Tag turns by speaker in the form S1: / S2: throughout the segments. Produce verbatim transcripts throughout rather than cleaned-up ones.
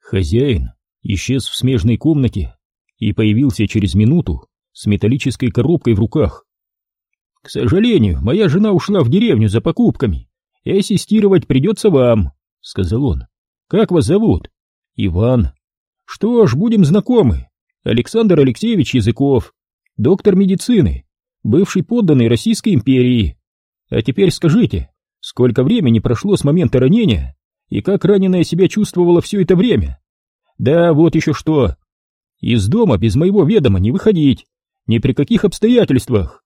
S1: Хозяин исчез в смежной комнате и появился через минуту с металлической коробкой в руках. «К сожалению, моя жена ушла в деревню за покупками, и ассистировать придется вам», — сказал он. «Как вас зовут?» «Иван». «Что ж, будем знакомы. Александр Алексеевич Языков, доктор медицины, бывший подданный Российской империи. А теперь скажите, сколько времени прошло с момента ранения и как раненая себя чувствовала все это время? Да, вот еще что. Из дома без моего ведома не выходить, ни при каких обстоятельствах».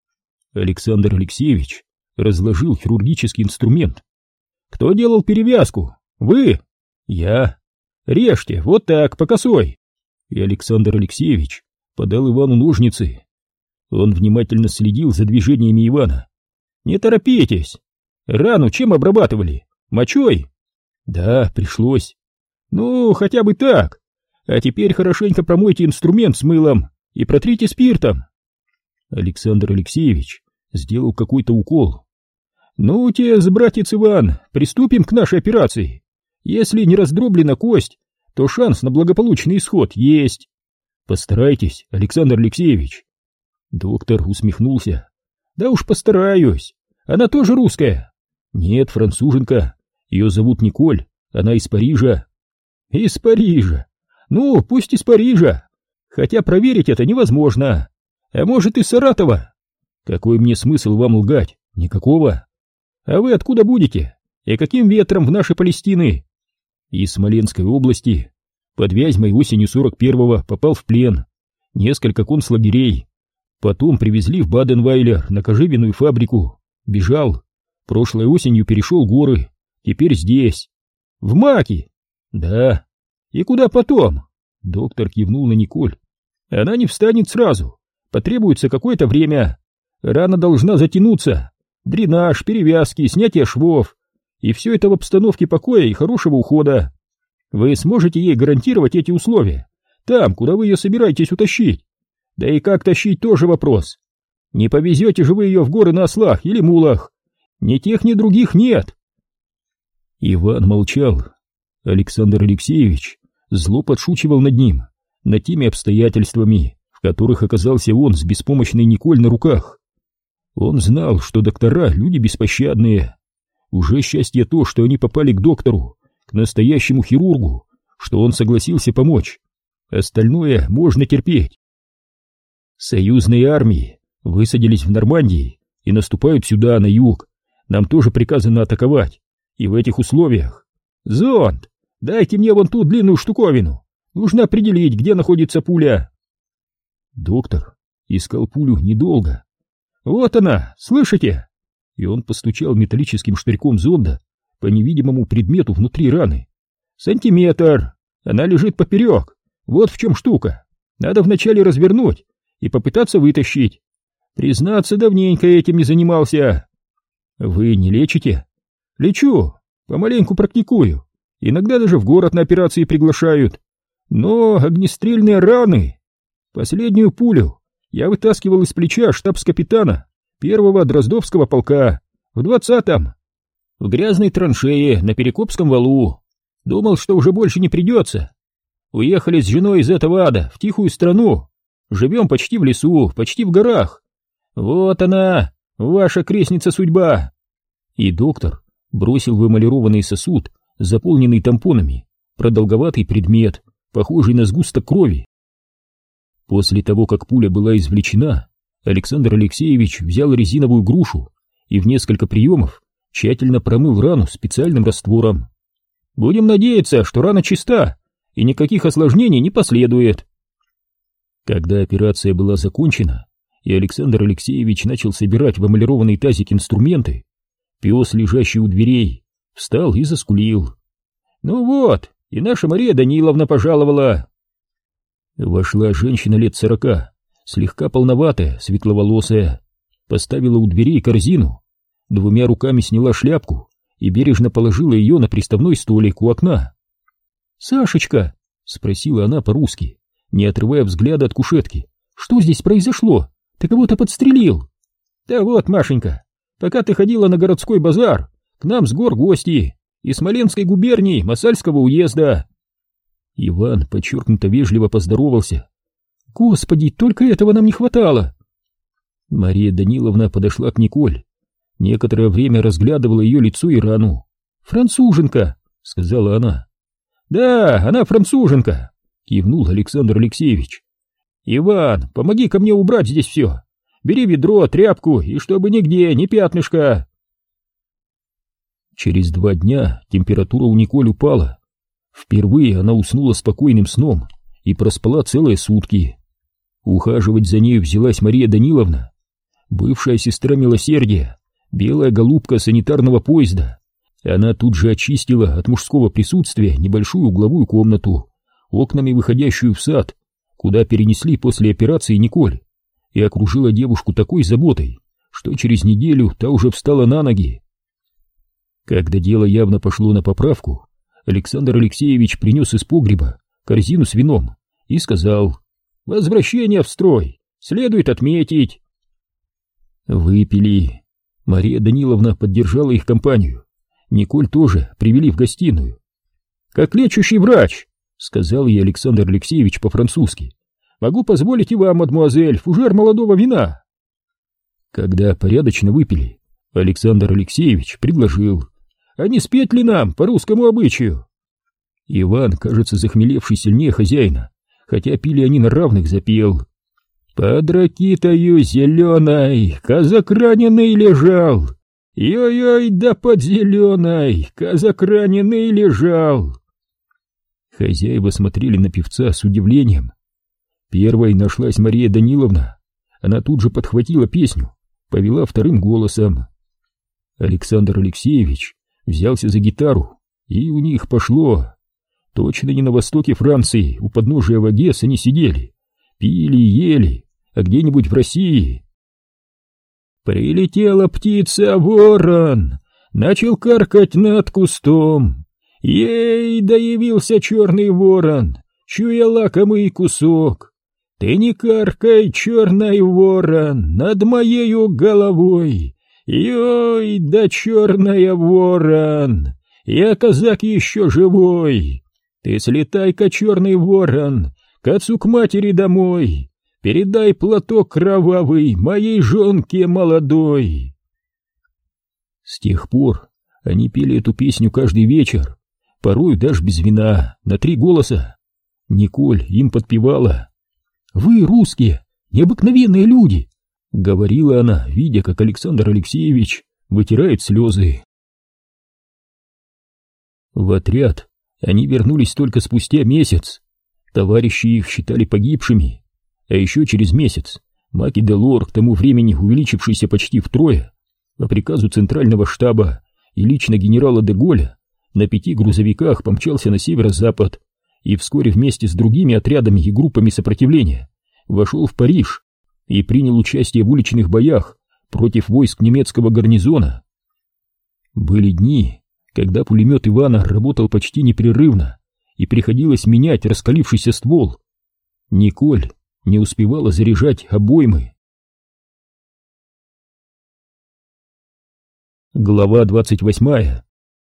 S1: Александр Алексеевич разложил хирургический инструмент. «Кто делал перевязку? Вы?» «Я». «Режьте, вот так, по косой». И Александр Алексеевич подал Ивану ножницы. Он внимательно следил за движениями Ивана. «Не торопитесь. Рану чем обрабатывали? Мочой?» «Да, пришлось». «Ну, хотя бы так. А теперь хорошенько промойте инструмент с мылом и протрите спиртом». Александр Алексеевич сделал какой-то укол. «Ну, те, братец Иван, приступим к нашей операции. Если не раздроблена кость, то шанс на благополучный исход есть. Постарайтесь, Александр Алексеевич». Доктор усмехнулся. «Да уж постараюсь. Она тоже русская?» «Нет, француженка. Ее зовут Николь, она из Парижа». «Из Парижа? Ну, пусть из Парижа. Хотя проверить это невозможно. А может, из Саратова?» «Какой мне смысл вам лгать? Никакого». «А вы откуда будете? И каким ветром в наши Палестины?» «Из Смоленской области. Под Вязьмой осенью сорок первого попал в плен. Несколько концлагерей. Потом привезли в Баденвайлер на кожевенную фабрику. Бежал. Прошлой осенью перешел горы. Теперь здесь». «В Маки?» «Да». «И куда потом?» Доктор кивнул на Николь. «Она не встанет сразу. Потребуется какое-то время. Рана должна затянуться. Дренаж, перевязки, снятие швов. И все это в обстановке покоя и хорошего ухода. Вы сможете ей гарантировать эти условия? Там, куда вы ее собираетесь утащить? Да и как тащить, тоже вопрос. Не повезете же вы ее в горы на ослах или мулах? Ни тех, ни других нет». Иван молчал. Александр Алексеевич зло подшучивал над ним, над теми обстоятельствами, в которых оказался он с беспомощной Николь на руках. Он знал, что доктора — люди беспощадные. Уже счастье то, что они попали к доктору, к настоящему хирургу, что он согласился помочь. Остальное можно терпеть. Союзные армии высадились в Нормандии и наступают сюда, на юг. Нам тоже приказано атаковать. И в этих условиях... «Зонд! Дайте мне вон ту длинную штуковину. Нужно определить, где находится пуля». Доктор искал пулю недолго. «Вот она, слышите?» И он постучал металлическим штырьком зонда по невидимому предмету внутри раны. «Сантиметр. Она лежит поперек. Вот в чем штука. Надо вначале развернуть и попытаться вытащить. Признаться, давненько этим не занимался». «Вы не лечите?» «Лечу. Помаленьку практикую. Иногда даже в город на операции приглашают. Но огнестрельные раны... Последнюю пулю я вытаскивал из плеча штабс-капитана первого Дроздовского полка в двадцатом, в грязной траншее на Перекопском валу. Думал, что уже больше не придется. Уехали с женой из этого ада в тихую страну. Живем почти в лесу, почти в горах. Вот она, ваша крестница-судьба». И доктор бросил в эмалированный сосуд, заполненный тампонами, продолговатый предмет, похожий на сгусток крови. После того, как пуля была извлечена, Александр Алексеевич взял резиновую грушу и в несколько приемов тщательно промыл рану специальным раствором. «Будем надеяться, что рана чиста и никаких осложнений не последует». Когда операция была закончена и Александр Алексеевич начал собирать в эмалированный тазик инструменты, пес, лежащий у дверей, встал и заскулил. «Ну вот, и наша Мария Даниловна пожаловала». Вошла женщина лет сорока, слегка полноватая, светловолосая, поставила у дверей корзину, двумя руками сняла шляпку и бережно положила ее на приставной столик у окна. «Сашечка», — спросила она по-русски, не отрывая взгляда от кушетки, — «что здесь произошло? Ты кого-то подстрелил?» «Да вот, Машенька, пока ты ходила на городской базар, к нам с гор гости, из Смоленской губернии, Мосальского уезда». Иван подчеркнуто вежливо поздоровался. «Господи, только этого нам не хватало!» Мария Даниловна подошла к Николь. Некоторое время разглядывала ее лицо и рану. «Француженка!» — сказала она. «Да, она француженка!» — кивнул Александр Алексеевич. «Иван, помоги ко мне убрать здесь все. Бери ведро, тряпку, и чтобы нигде, ни пятнышка!» Через два дня температура у Николь упала. Впервые она уснула спокойным сном и проспала целые сутки. Ухаживать за нею взялась Мария Даниловна, бывшая сестра милосердия, белая голубка санитарного поезда. Она тут же очистила от мужского присутствия небольшую угловую комнату, окнами выходящую в сад, куда перенесли после операции Николь, и окружила девушку такой заботой, что через неделю та уже встала на ноги. Когда дело явно пошло на поправку, Александр Алексеевич принес из погреба корзину с вином и сказал: «Возвращение в строй следует отметить». Выпили. Мария Даниловна поддержала их компанию. Николь тоже привели в гостиную. «Как лечащий врач», — сказал ей Александр Алексеевич по-французски, «могу позволить и вам, мадмуазель, фужер молодого вина». Когда порядочно выпили, Александр Алексеевич предложил: «А не спеть ли нам по русскому обычаю?» Иван, кажется, захмелевший сильнее хозяина, хотя пили они на равных, запел: «Под ракитою зеленой казак раненый лежал, ой-ой, да под зеленой казак раненый лежал». Хозяева смотрели на певца с удивлением. Первой нашлась Мария Даниловна. Она тут же подхватила песню, повела вторым голосом. Александр Алексеевич взялся за гитару, и у них пошло. Точно не на востоке Франции, у подножия Вагес они сидели, пили и ели, а где-нибудь в России. Прилетела птица-ворон, начал каркать над кустом. Ей, да явился черный ворон, чуя лакомый кусок. Ты не каркай, черный ворон, над моею головой. Ой, да черная ворон, я казак еще живой. Ты слетай-ка, черный ворон, к отцу к матери домой, передай платок кровавый моей жонке молодой. С тех пор они пели эту песню каждый вечер, порой даже без вина, на три голоса. Николь им подпевала. «Вы, русские, необыкновенные люди», — говорила она, видя, как Александр Алексеевич вытирает слезы. В отряд они вернулись только спустя месяц. Товарищи их считали погибшими. А еще через месяц Маки Делор, к тому времени увеличившийся почти втрое, по приказу Центрального штаба и лично генерала де Голля, на пяти грузовиках помчался на северо-запад и вскоре вместе с другими отрядами и группами сопротивления вошел в Париж и принял участие в уличных боях против войск немецкого гарнизона. Были дни, когда пулемет Ивана работал почти непрерывно, и приходилось менять раскалившийся ствол. Николь не успевала заряжать обоймы. Глава двадцать восьмая.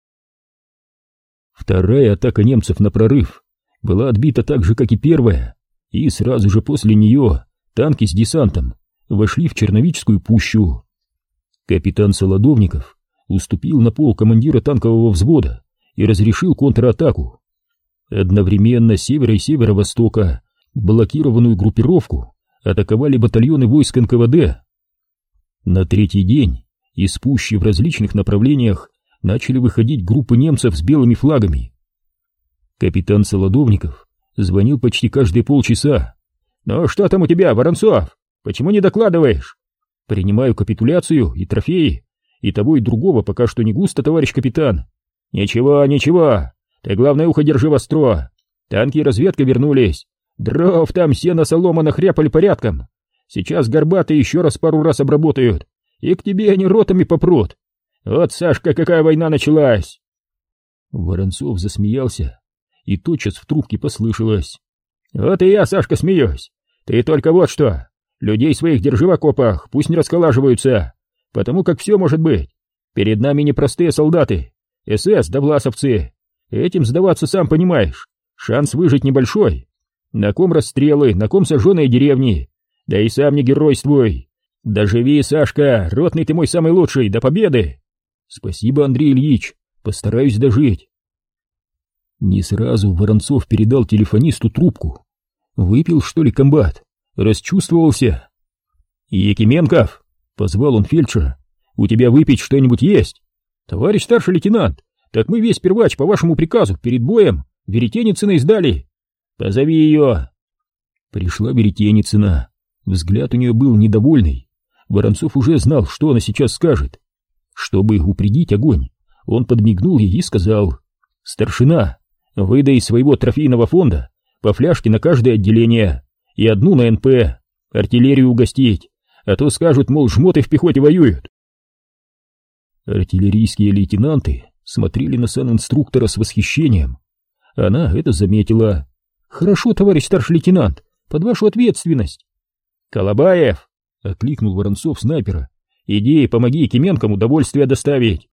S1: Вторая атака немцев на прорыв была отбита так же, как и первая, и сразу же после нее танки с десантом вошли в Черновическую пущу. Капитан Солодовников уступил на пол командира танкового взвода и разрешил контратаку. Одновременно с севера и северо-востока блокированную группировку атаковали батальоны войск эн ка вэ дэ. На третий день из пущи в различных направлениях начали выходить группы немцев с белыми флагами. Капитан Солодовников звонил почти каждые полчаса. «Ну что там у тебя, Воронцов? Почему не докладываешь?» «Принимаю капитуляцию и трофеи. И того, и другого пока что не густо, товарищ капитан». «Ничего, ничего. Ты, главное, ухо держи востро. Танки и разведка вернулись. Дров там, сено, солома нахряпали порядком. Сейчас горбатые еще раз пару раз обработают, и к тебе они ротами попрут. Вот, Сашка, какая война началась!» Воронцов засмеялся, и тотчас в трубке послышалось: «Вот и я, Сашка, смеюсь. Ты только вот что. Людей своих держи в окопах, пусть не расколаживаются, потому как все может быть. Перед нами непростые солдаты, эс эс да власовцы. Этим сдаваться, сам понимаешь. Шанс выжить небольшой. На ком расстрелы, на ком сожженные деревни. Да и сам не геройствуй. Доживи, Сашка, ротный ты мой самый лучший, до победы. Спасибо, Андрей Ильич, постараюсь дожить. Не сразу Воронцов передал телефонисту трубку. Выпил, что ли, комбат? Расчувствовался. Якименков, позвал он фельдшера, у тебя выпить что-нибудь есть? Товарищ старший лейтенант, так мы весь первач по вашему приказу перед боем Веретеницыной сдали. Позови ее. Пришла Веретеницына. Взгляд у нее был недовольный. Воронцов уже знал, что она сейчас скажет. Чтобы упредить огонь, он подмигнул ей и сказал: «Старшина, выдай из своего трофейного фонда по фляжке на каждое отделение и одну на эн пэ, артиллерию угостить, а то скажут, мол, жмоты в пехоте воюют». Артиллерийские лейтенанты смотрели на санинструктора с восхищением. Она это заметила. «Хорошо, товарищ старший лейтенант, под вашу ответственность». «Колобаев!» — окликнул Воронцов снайпера. «Иди, помоги Якименкам удовольствие доставить».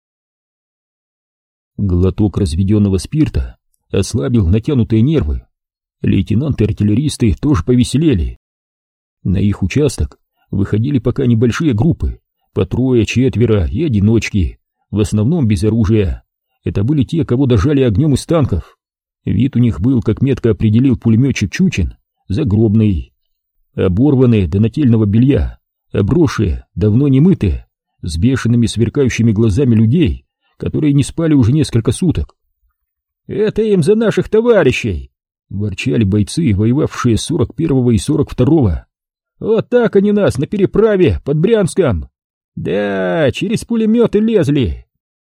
S1: Глоток разведенного спирта ослабил натянутые нервы. Лейтенанты-артиллеристы тоже повеселели. На их участок выходили пока небольшие группы, по трое, четверо и одиночки, в основном без оружия. Это были те, кого дожали огнем из танков. Вид у них был, как метко определил пулеметчик Чучин, загробный. Оборванные до нательного белья, обросшие, давно не мытые, с бешеными сверкающими глазами людей, которые не спали уже несколько суток. «Это им за наших товарищей!» — ворчали бойцы, воевавшие с сорок первого и сорок второго. «Вот так они нас на переправе под Брянском! Да, через пулеметы лезли!»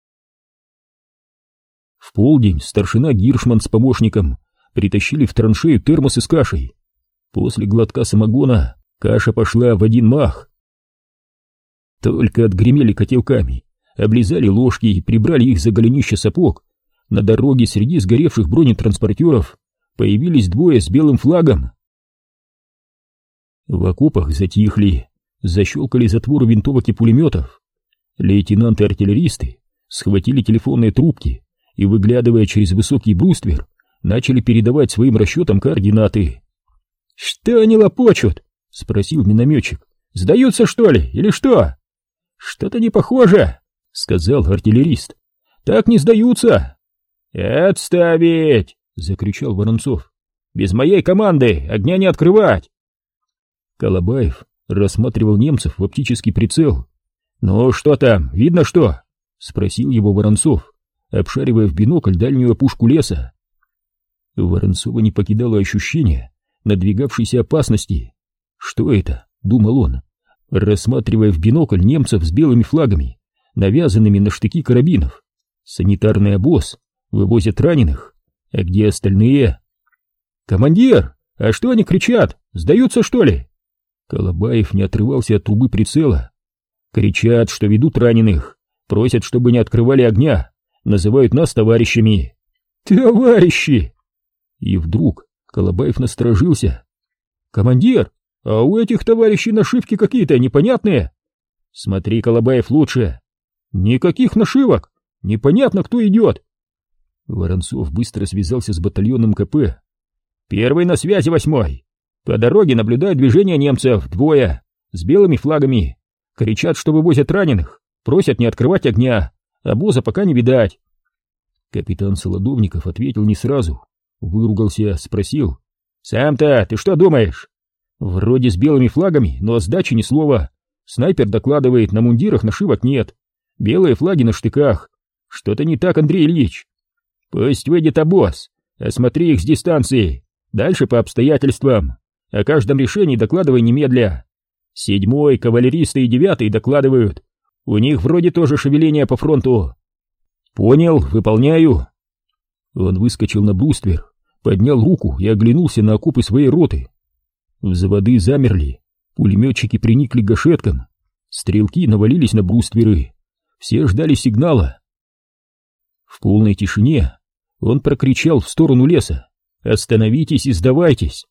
S1: В полдень старшина Гиршман с помощником притащили в траншею термосы с кашей. После глотка самогона каша пошла в один мах. Только отгремели котелками, облизали ложки и прибрали их за голенища сапог. На дороге среди сгоревших бронетранспортеров появились двое с белым флагом. В окопах затихли, защелкали затворы винтовок и пулеметов. Лейтенанты-артиллеристы схватили телефонные трубки и, выглядывая через высокий бруствер, начали передавать своим расчетам координаты. «Что они лопочут?» — спросил минометчик. «Сдаются, что ли, или что?» «Что-то не похоже», — сказал артиллерист. «Так не сдаются». «Отставить!» — закричал Воронцов. «Без моей команды огня не открывать!» Колобаев рассматривал немцев в оптический прицел. «Ну что там, видно что?» — спросил его Воронцов, обшаривая в бинокль дальнюю опушку леса. Воронцова не покидало ощущение надвигавшейся опасности. «Что это?» — думал он, рассматривая в бинокль немцев с белыми флагами, навязанными на штыки карабинов. «Санитарный обоз, вывозят раненых. А где остальные?» «Командир, а что они кричат? Сдаются, что ли?» Колобаев не отрывался от трубы прицела. «Кричат, что ведут раненых, просят, чтобы не открывали огня, называют нас товарищами». «Товарищи!» И вдруг Колобаев насторожился. «Командир, а у этих товарищей нашивки какие-то непонятные». «Смотри, Колобаев, лучше». «Никаких нашивок, непонятно, кто идет». Воронцов быстро связался с батальоном ка пэ. «Первый на связи, восьмой. По дороге наблюдают движение немцев, двое, с белыми флагами. Кричат, что вывозят раненых, просят не открывать огня, обоза пока не видать». Капитан Солодовников ответил не сразу. Выругался, спросил: «Сам-то ты что думаешь?» «Вроде с белыми флагами, но о сдаче ни слова. Снайпер докладывает, на мундирах нашивок нет. Белые флаги на штыках. Что-то не так, Андрей Ильич». «Пусть выйдет обоз, осмотри их с дистанции, дальше по обстоятельствам. О каждом решении докладывай немедля. Седьмой, кавалеристы и девятый докладывают. У них вроде тоже шевеление по фронту». «Понял, выполняю». Он выскочил на бруствер, поднял руку и оглянулся на окопы своей роты. Взводы замерли, пулеметчики приникли к гашеткам, стрелки навалились на брустверы, все ждали сигнала. В полной тишине он прокричал в сторону леса: «Остановитесь и сдавайтесь!»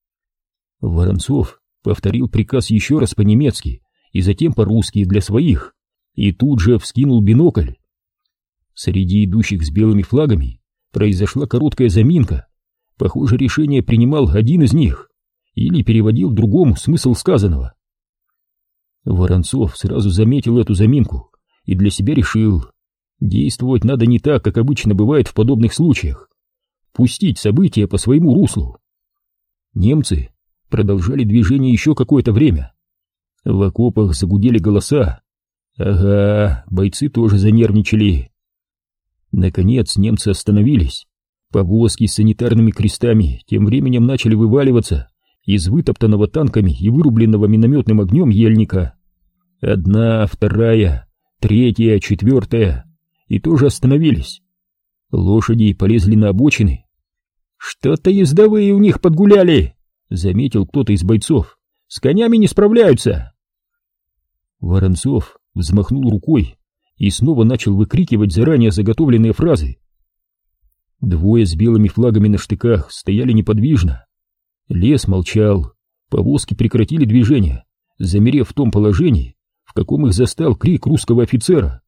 S1: Воронцов повторил приказ еще раз по-немецки и затем по-русски для своих, и тут же вскинул бинокль. Среди идущих с белыми флагами произошла короткая заминка, Похоже, решение принимал один из них или переводил другому смысл сказанного. Воронцов сразу заметил эту заминку и для себя решил: действовать надо не так, как обычно бывает в подобных случаях. Пустить события по своему руслу. Немцы продолжали движение еще какое-то время. В окопах загудели голоса. Ага, бойцы тоже занервничали. Наконец немцы остановились. Повозки с санитарными крестами тем временем начали вываливаться из вытоптанного танками и вырубленного минометным огнем ельника. Одна, вторая, третья, четвертая, и тоже остановились. Лошади полезли на обочины. «Что-то ездовые у них подгуляли», — заметил кто-то из бойцов. «С конями не справляются». Воронцов взмахнул рукой и снова начал выкрикивать заранее заготовленные фразы. Двое с белыми флагами на штыках стояли неподвижно. Лес молчал, повозки прекратили движение, замерев в том положении, в каком их застал крик русского офицера.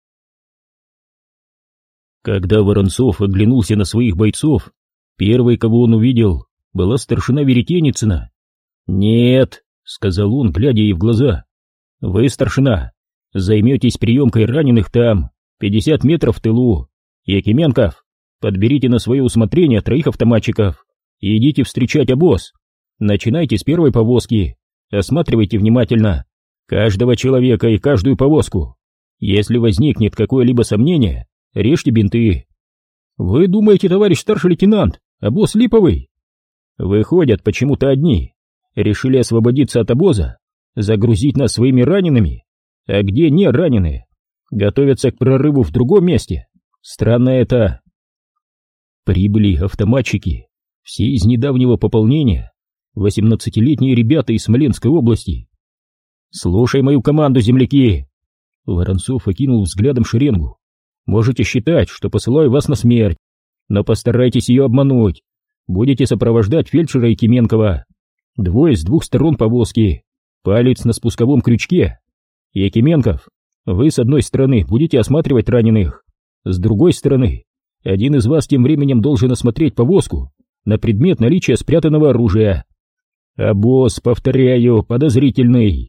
S1: Когда Воронцов оглянулся на своих бойцов, первой, кого он увидел, была старшина Веретеницына. «Нет», — сказал он, глядя ей в глаза, — «вы, старшина, займетесь приемкой раненых там, пятьдесят метров в тылу. Якименков, подберите на свое усмотрение троих автоматчиков и идите встречать обоз. Начинайте с первой повозки, осматривайте внимательно каждого человека и каждую повозку. Если возникнет какое-либо сомнение, режьте бинты». «Вы думаете, товарищ старший лейтенант, обоз липовый?» «Выходят почему-то одни. Решили освободиться от обоза, загрузить нас своими ранеными. А где не раненые? Готовятся к прорыву в другом месте. Странно это». Прибыли автоматчики, все из недавнего пополнения, восемнадцатилетние ребята из Смоленской области. «Слушай мою команду, земляки!» Воронцов окинул взглядом шеренгу. «Можете считать, что посылаю вас на смерть, но постарайтесь ее обмануть. Будете сопровождать фельдшера Якименкова. Двое с двух сторон повозки, палец на спусковом крючке. Якименков, вы с одной стороны будете осматривать раненых, с другой стороны один из вас тем временем должен осмотреть повозку на предмет наличия спрятанного оружия. Обоз, повторяю, подозрительный».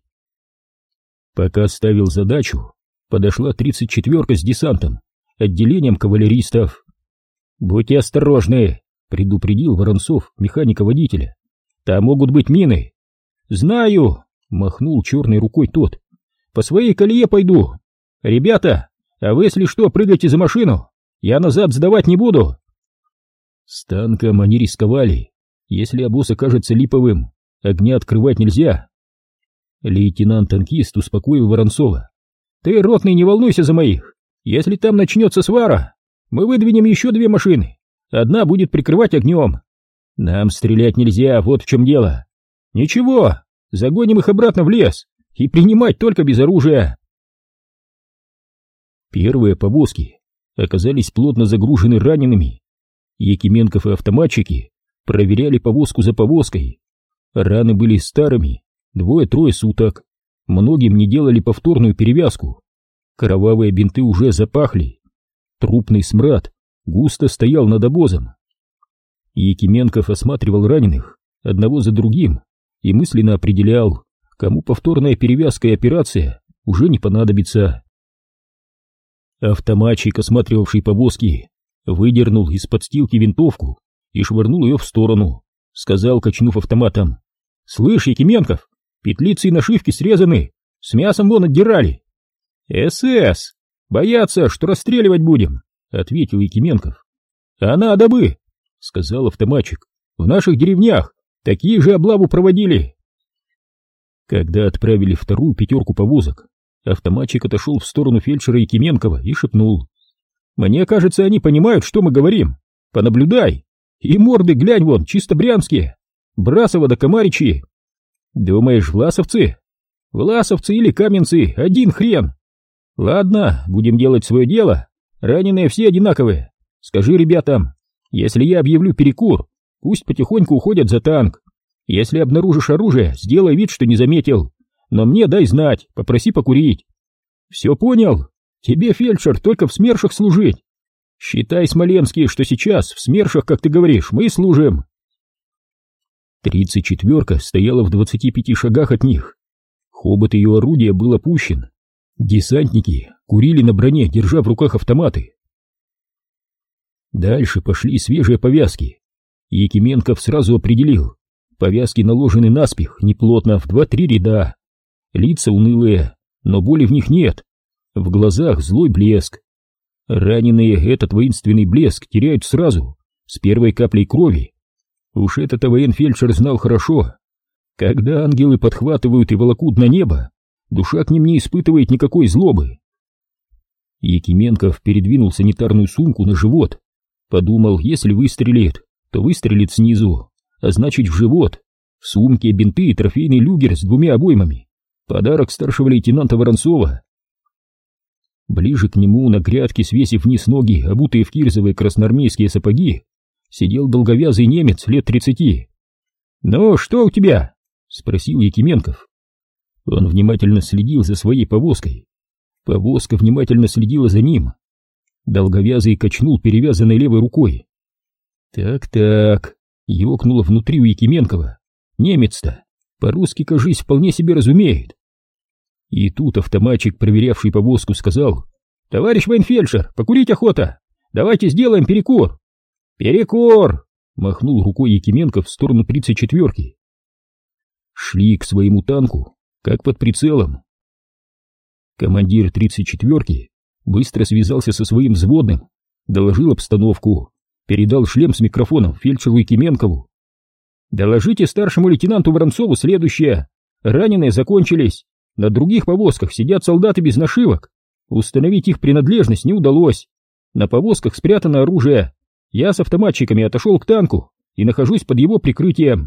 S1: Пока ставил задачу, подошла тридцать четвёрка с десантом, отделением кавалеристов. «Будьте осторожны», — предупредил Воронцов механика-водителя. «Там могут быть мины». «Знаю», — махнул черной рукой тот. «По своей колее пойду. Ребята, а вы, если что, прыгайте за машину. Я назад сдавать не буду». С танком они рисковали. Если обоз окажется липовым, огня открывать нельзя. Лейтенант-танкист успокоил Воронцова. «Ты, ротный, не волнуйся за моих. Если там начнется свара, мы выдвинем еще две машины. Одна будет прикрывать огнем. Нам стрелять нельзя, вот в чем дело. Ничего, загоним их обратно в лес и принимать только без оружия». Первые повозки оказались плотно загружены ранеными. Якименков и автоматчики проверяли повозку за повозкой. Раны были старыми, двое-трое суток. Многим не делали повторную перевязку. Кровавые бинты уже запахли. Трупный смрад густо стоял над обозом. Якименков осматривал раненых одного за другим и мысленно определял, кому повторная перевязка и операция уже не понадобится. Автоматчик, осматривавший повозки, выдернул из подстилки винтовку и швырнул ее в сторону. Сказал, качнув автоматом: «Слышь, Якименков, петлицы и нашивки срезаны, с мясом вон отдирали». «СС! Боятся, что расстреливать будем», — ответил Якименков. «А надо бы», — сказал автоматчик, — «в наших деревнях такие же облаву проводили». Когда отправили вторую пятерку повозок, автоматчик отошел в сторону фельдшера Якименкова и шепнул: «Мне кажется, они понимают, что мы говорим. Понаблюдай. И морды, глянь вон, чисто брянские. Брасово да Комаричи. Думаешь, власовцы? Власовцы или каменцы, один хрен. Ладно, будем делать свое дело. Раненые все одинаковые. Скажи ребятам, если я объявлю перекур, пусть потихоньку уходят за танк. Если обнаружишь оружие, сделай вид, что не заметил. Но мне дай знать, попроси покурить. Все понял? Тебе, фельдшер, только в СМЕРШах служить. Считай, смоленские, что сейчас в СМЕРШах, как ты говоришь, мы служим. Тридцать четверка стояла в двадцати пяти шагах от них. Хобот ее орудия был опущен. Десантники курили на броне, держа в руках автоматы. Дальше пошли свежие повязки. Якименков сразу определил: повязки наложены наспех, неплотно, в два-три ряда. Лица унылые, но боли в них нет. В глазах злой блеск. Раненые этот воинственный блеск теряют сразу, с первой каплей крови. Уж это-то военфельдшер знал хорошо. Когда ангелы подхватывают и волокут на небо, душа к ним не испытывает никакой злобы. Якименков передвинул санитарную сумку на живот. Подумал, если выстрелит, то выстрелит снизу, а значит в живот. В сумке бинты и трофейный люгер с двумя обоймами. Подарок старшего лейтенанта Воронцова. Ближе к нему, на грядке, свесив вниз ноги, обутые в кирзовые красноармейские сапоги, сидел долговязый немец лет тридцати. «Ну, что у тебя?» — спросил Якименков. Он внимательно следил за своей повозкой. Повозка внимательно следила за ним. Долговязый качнул перевязанной левой рукой. «Так-так», — ёкнуло внутри у Якименкова. «Немец-то по-русски, кажись, вполне себе разумеет». И тут автоматчик, проверявший повозку, сказал: «Товарищ военфельдшер, покурить охота! Давайте сделаем перекур!» «Перекур!» — махнул рукой Якименков в сторону тридцать четвёрки. Шли к своему танку, как под прицелом. Командир тридцать четвёрки быстро связался со своим взводным, доложил обстановку, передал шлем с микрофоном фельдшеру Якименкову. «Доложите старшему лейтенанту Воронцову следующее. Раненые закончились. На других повозках сидят солдаты без нашивок. Установить их принадлежность не удалось. На повозках спрятано оружие. Я с автоматчиками отошел к танку и нахожусь под его прикрытием».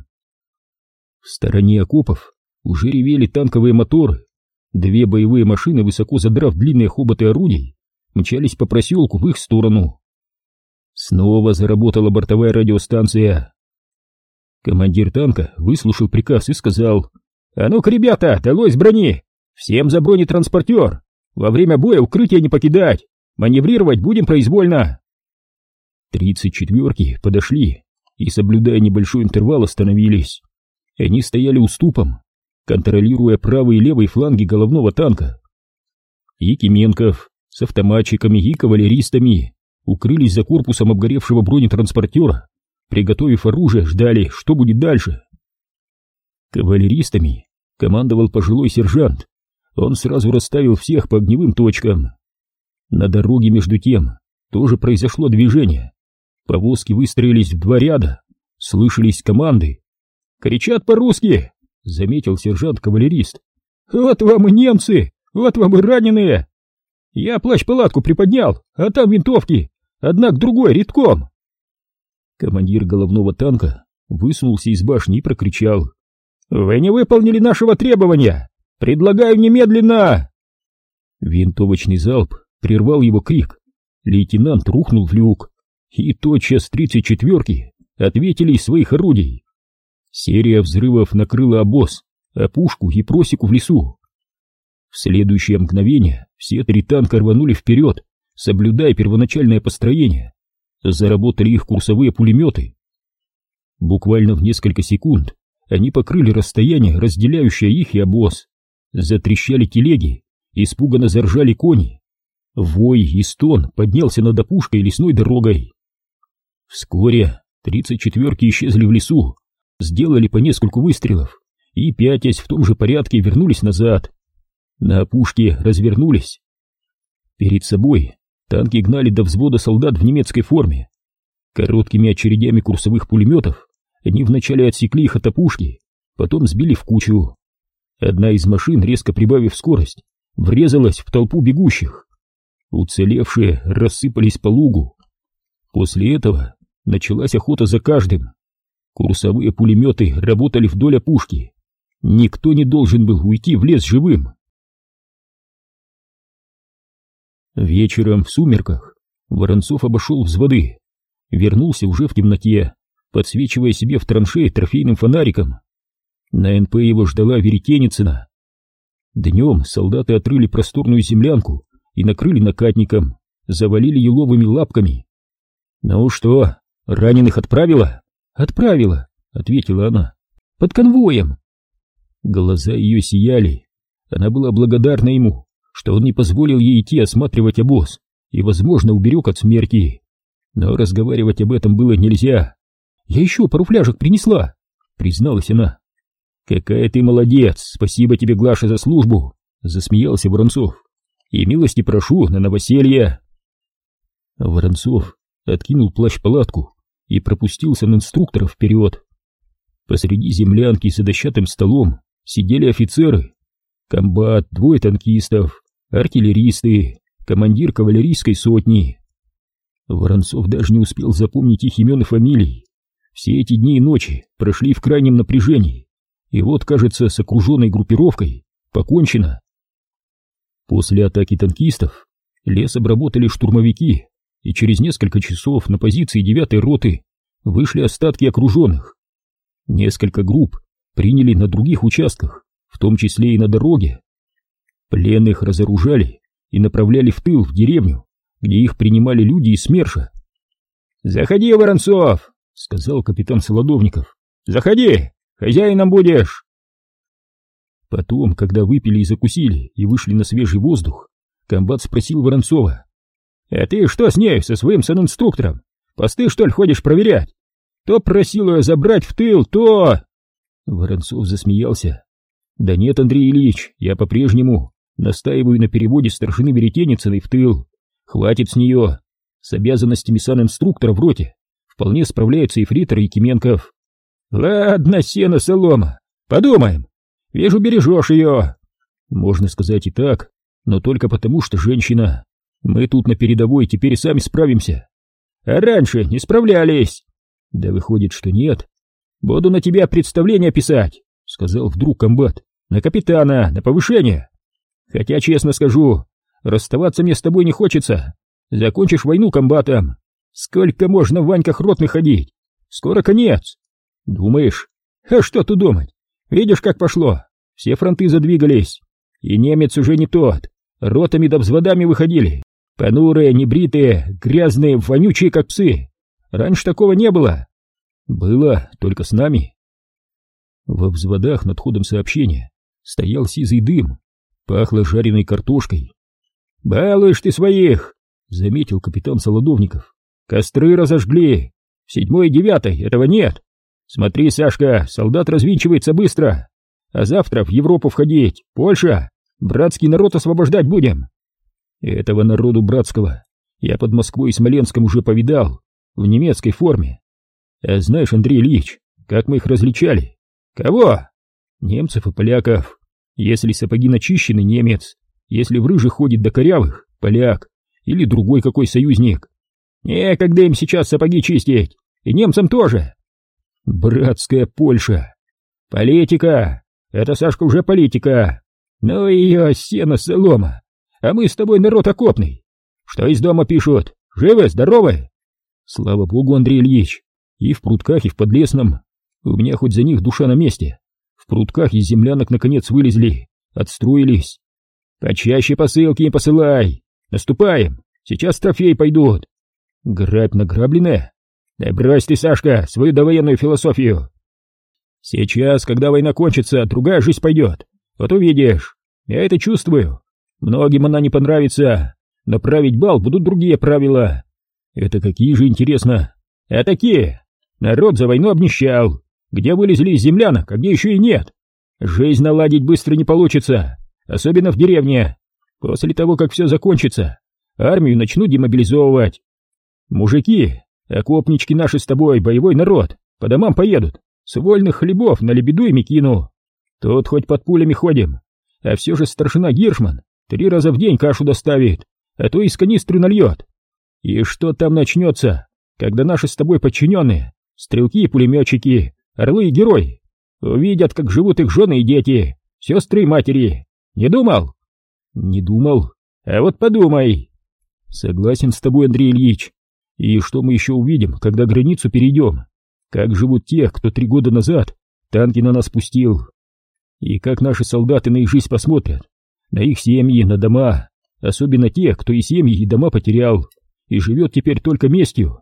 S1: В стороне окопов уже ревели танковые моторы. Две боевые машины, высоко задрав длинные хоботы орудий, мчались по проселку в их сторону. Снова заработала бортовая радиостанция. Командир танка выслушал приказ и сказал: «А ну-ка, ребята, долой с брони! Всем за бронетранспортер! Во время боя укрытие не покидать! Маневрировать будем произвольно!» Тридцать четверки подошли и, соблюдая небольшой интервал, остановились. Они стояли уступом, контролируя правый и левый фланги головного танка. Якименков с автоматчиками и кавалеристами укрылись за корпусом обгоревшего бронетранспортера, приготовив оружие, ждали, что будет дальше. Кавалеристами командовал пожилой сержант. Он сразу расставил всех по огневым точкам. На дороге, между тем, тоже произошло движение. Повозки выстроились в два ряда, слышались команды. «Кричат по-русски!» — заметил сержант-кавалерист. «Вот вам и немцы! Вот вам и раненые! Я плащ-палатку приподнял, а там винтовки, одна к другой редком!» Командир головного танка высунулся из башни и прокричал: «Вы не выполнили нашего требования! Предлагаю немедленно!» Винтовочный залп прервал его крик. Лейтенант рухнул в люк, и тотчас тридцать четвёрки ответили из своих орудий. Серия взрывов накрыла обоз, опушку и просеку в лесу. В следующее мгновение все три танка рванули вперед, соблюдая первоначальное построение. Заработали их курсовые пулеметы. Буквально в несколько секунд они покрыли расстояние, разделяющее их и обоз. Затрещали телеги, испуганно заржали кони. Вой и стон поднялся над опушкой и лесной дорогой. Вскоре тридцать четвёрки исчезли в лесу, сделали по нескольку выстрелов и, пятясь в том же порядке, вернулись назад. На опушке развернулись. Перед собой танки гнали до взвода солдат в немецкой форме. Короткими очередями курсовых пулеметов они вначале отсекли их от опушки, потом сбили в кучу. Одна из машин, резко прибавив скорость, врезалась в толпу бегущих. Уцелевшие рассыпались по лугу. После этого началась охота за каждым. Курсовые пулеметы работали вдоль опушки. Никто не должен был уйти в лес живым. Вечером в сумерках Воронцов обошел взводы. Вернулся уже в темноте, подсвечивая себе в траншее трофейным фонариком. На эн пэ его ждала Веретеницына. Днем солдаты отрыли просторную землянку и накрыли накатником, завалили еловыми лапками. «Ну что, раненых отправила?» «Отправила», — ответила она, — «под конвоем». Глаза ее сияли. Она была благодарна ему, что он не позволил ей идти осматривать обоз и, возможно, уберег от смерти. Но разговаривать об этом было нельзя. «Я еще пару фляжек принесла», — призналась она. «Какая ты молодец! Спасибо тебе, Глаша, за службу!» — засмеялся Воронцов. «И милости прошу на новоселье!» Воронцов откинул плащ-палатку и пропустил санинструктора вперед. Посреди землянки за дощатым столом сидели офицеры. Комбат, двое танкистов, артиллеристы, командир кавалерийской сотни. Воронцов даже не успел запомнить их имен и фамилий. Все эти дни и ночи прошли в крайнем напряжении, и вот, кажется, с окруженной группировкой покончено. После атаки танкистов лес обработали штурмовики, и через несколько часов на позиции девятой роты вышли остатки окруженных. Несколько групп приняли на других участках, в том числе и на дороге. Пленных разоружали и направляли в тыл, в деревню, где их принимали люди из СМЕРШа. «Заходи, Воронцов!» — сказал капитан Солодовников. «Заходи, хозяином будешь!» Потом, когда выпили и закусили и вышли на свежий воздух, комбат спросил Воронцова: «А ты что с ней, со своим санинструктором? Посты, что ли, ходишь проверять? То просил ее забрать в тыл, то...» Воронцов засмеялся. «Да нет, Андрей Ильич, я по-прежнему настаиваю на переводе старшины Веретеницыной в тыл. Хватит с нее. С обязанностями санинструктора в роте вполне справляются ефрейтор Якименков». «Ладно, сено солома, подумаем. Вижу, бережешь ее». «Можно сказать и так, но только потому, что женщина. Мы тут на передовой, теперь и сами справимся». «А раньше не справлялись». «Да выходит, что нет». «Буду на тебя представление писать», — сказал вдруг комбат. «На капитана, на повышение. Хотя, честно скажу, расставаться мне с тобой не хочется. Закончишь войну комбатом. Сколько можно в Ваньках ротных ходить? Скоро конец». «Думаешь?» «А что тут думать? Видишь, как пошло? Все фронты задвигались. И немец уже не тот. Ротами да взводами выходили. Понурые, небритые, грязные, вонючие, как псы. Раньше такого не было». «Было, только с нами». Во взводах над ходом сообщения стоял сизый дым, пахло жареной картошкой. «Балуешь ты своих», — заметил капитан Солодовников. «Костры разожгли. В седьмой и девятой этого нет. Смотри, Сашка, солдат развинчивается быстро. А завтра в Европу входить, Польша, братский народ освобождать будем». Этого народу братского я под Москвой и Смоленском уже повидал, в немецкой форме. А знаешь, Андрей Ильич, как мы их различали? Кого? Немцев и поляков. Если сапоги начищены — немец, если в рыжих ходит до корявых — поляк, или другой какой союзник. Некогда им сейчас сапоги чистить, и немцам тоже. Братская Польша. Политика. Это, Сашка, уже политика. Ну ее сено солома. А мы с тобой народ окопный. Что из дома пишут? Живы, здоровы? Слава богу, Андрей Ильич. И в Прутках, и в Подлесном. У меня хоть за них душа на месте. В Прутках из землянок наконец вылезли, отстроились. Почаще посылки им посылай. Наступаем. Сейчас трофеи пойдут. Грабь награбленное? Да брось ты, Сашка, свою довоенную философию. Сейчас, когда война кончится, другая жизнь пойдет. Вот увидишь. Я это чувствую. Многим она не понравится. Но править бал будут другие правила. Это какие же, интересно? А такие. Народ за войну обнищал. Где вылезли из землянок, а где еще и нет. Жизнь наладить быстро не получится, особенно в деревне. После того, как все закончится, армию начнут демобилизовывать. Мужики, окопнички наши с тобой, боевой народ, по домам поедут, с вольных хлебов на лебеду и мекину. Тут хоть под пулями ходим, а все же старшина Гиршман три раза в день кашу доставит, а то из канистры нальет. И что там начнется, когда наши с тобой подчиненные, стрелки и пулеметчики, орлы и герои, увидят, как живут их жены и дети, сестры и матери? Не думал? Не думал. А вот подумай. Согласен с тобой, Андрей Ильич. И что мы еще увидим, когда границу перейдем? Как живут те, кто три года назад танки на нас пустил? И как наши солдаты на их жизнь посмотрят? На их семьи, на дома, особенно те, кто и семьи, и дома потерял, и живет теперь только местью.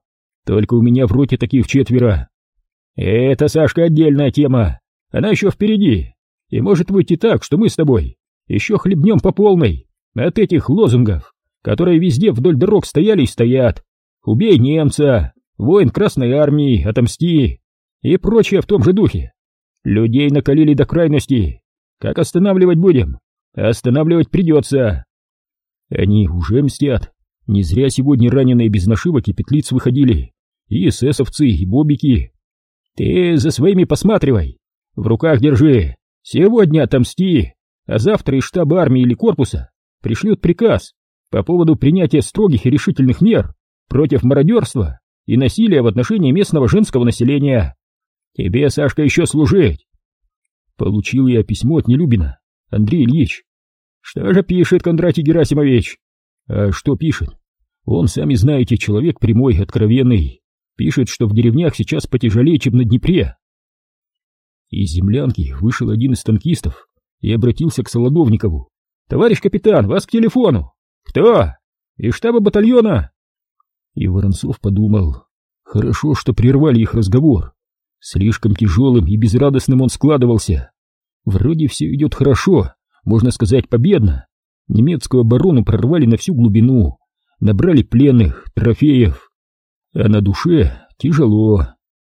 S1: Только у меня в роте таких четверо. Это, Сашка, отдельная тема. Она еще впереди. И может выйти так, что мы с тобой еще хлебнем по полной от этих лозунгов, которые везде вдоль дорог стояли и стоят. Убей немца, воин Красной Армии, отомсти и прочее в том же духе. Людей накалили до крайности. Как останавливать будем? Останавливать придется. Они уже мстят. Не зря сегодня раненые без нашивок и петлиц выходили. И эсэсовцы, и бобики. Ты за своими посматривай. В руках держи. Сегодня отомсти, а завтра из штаба армии или корпуса пришлют приказ по поводу принятия строгих и решительных мер против мародерства и насилия в отношении местного женского населения. Тебе, Сашка, еще служить. Получил я письмо от Нелюбина, Андрей Ильич. Что же пишет Кондратий Герасимович? А что пишет? Он, сами знаете, человек прямой, откровенный. Пишет, что в деревнях сейчас потяжелее, чем на Днепре. Из землянки вышел один из танкистов и обратился к Солодовникову. «Товарищ капитан, вас к телефону!» «Кто?» «Из штаба батальона!» И Воронцов подумал, хорошо, что прервали их разговор. Слишком тяжелым и безрадостным он складывался. Вроде все идет хорошо, можно сказать, победно. Немецкую оборону прорвали на всю глубину, набрали пленных, трофеев. А на душе тяжело.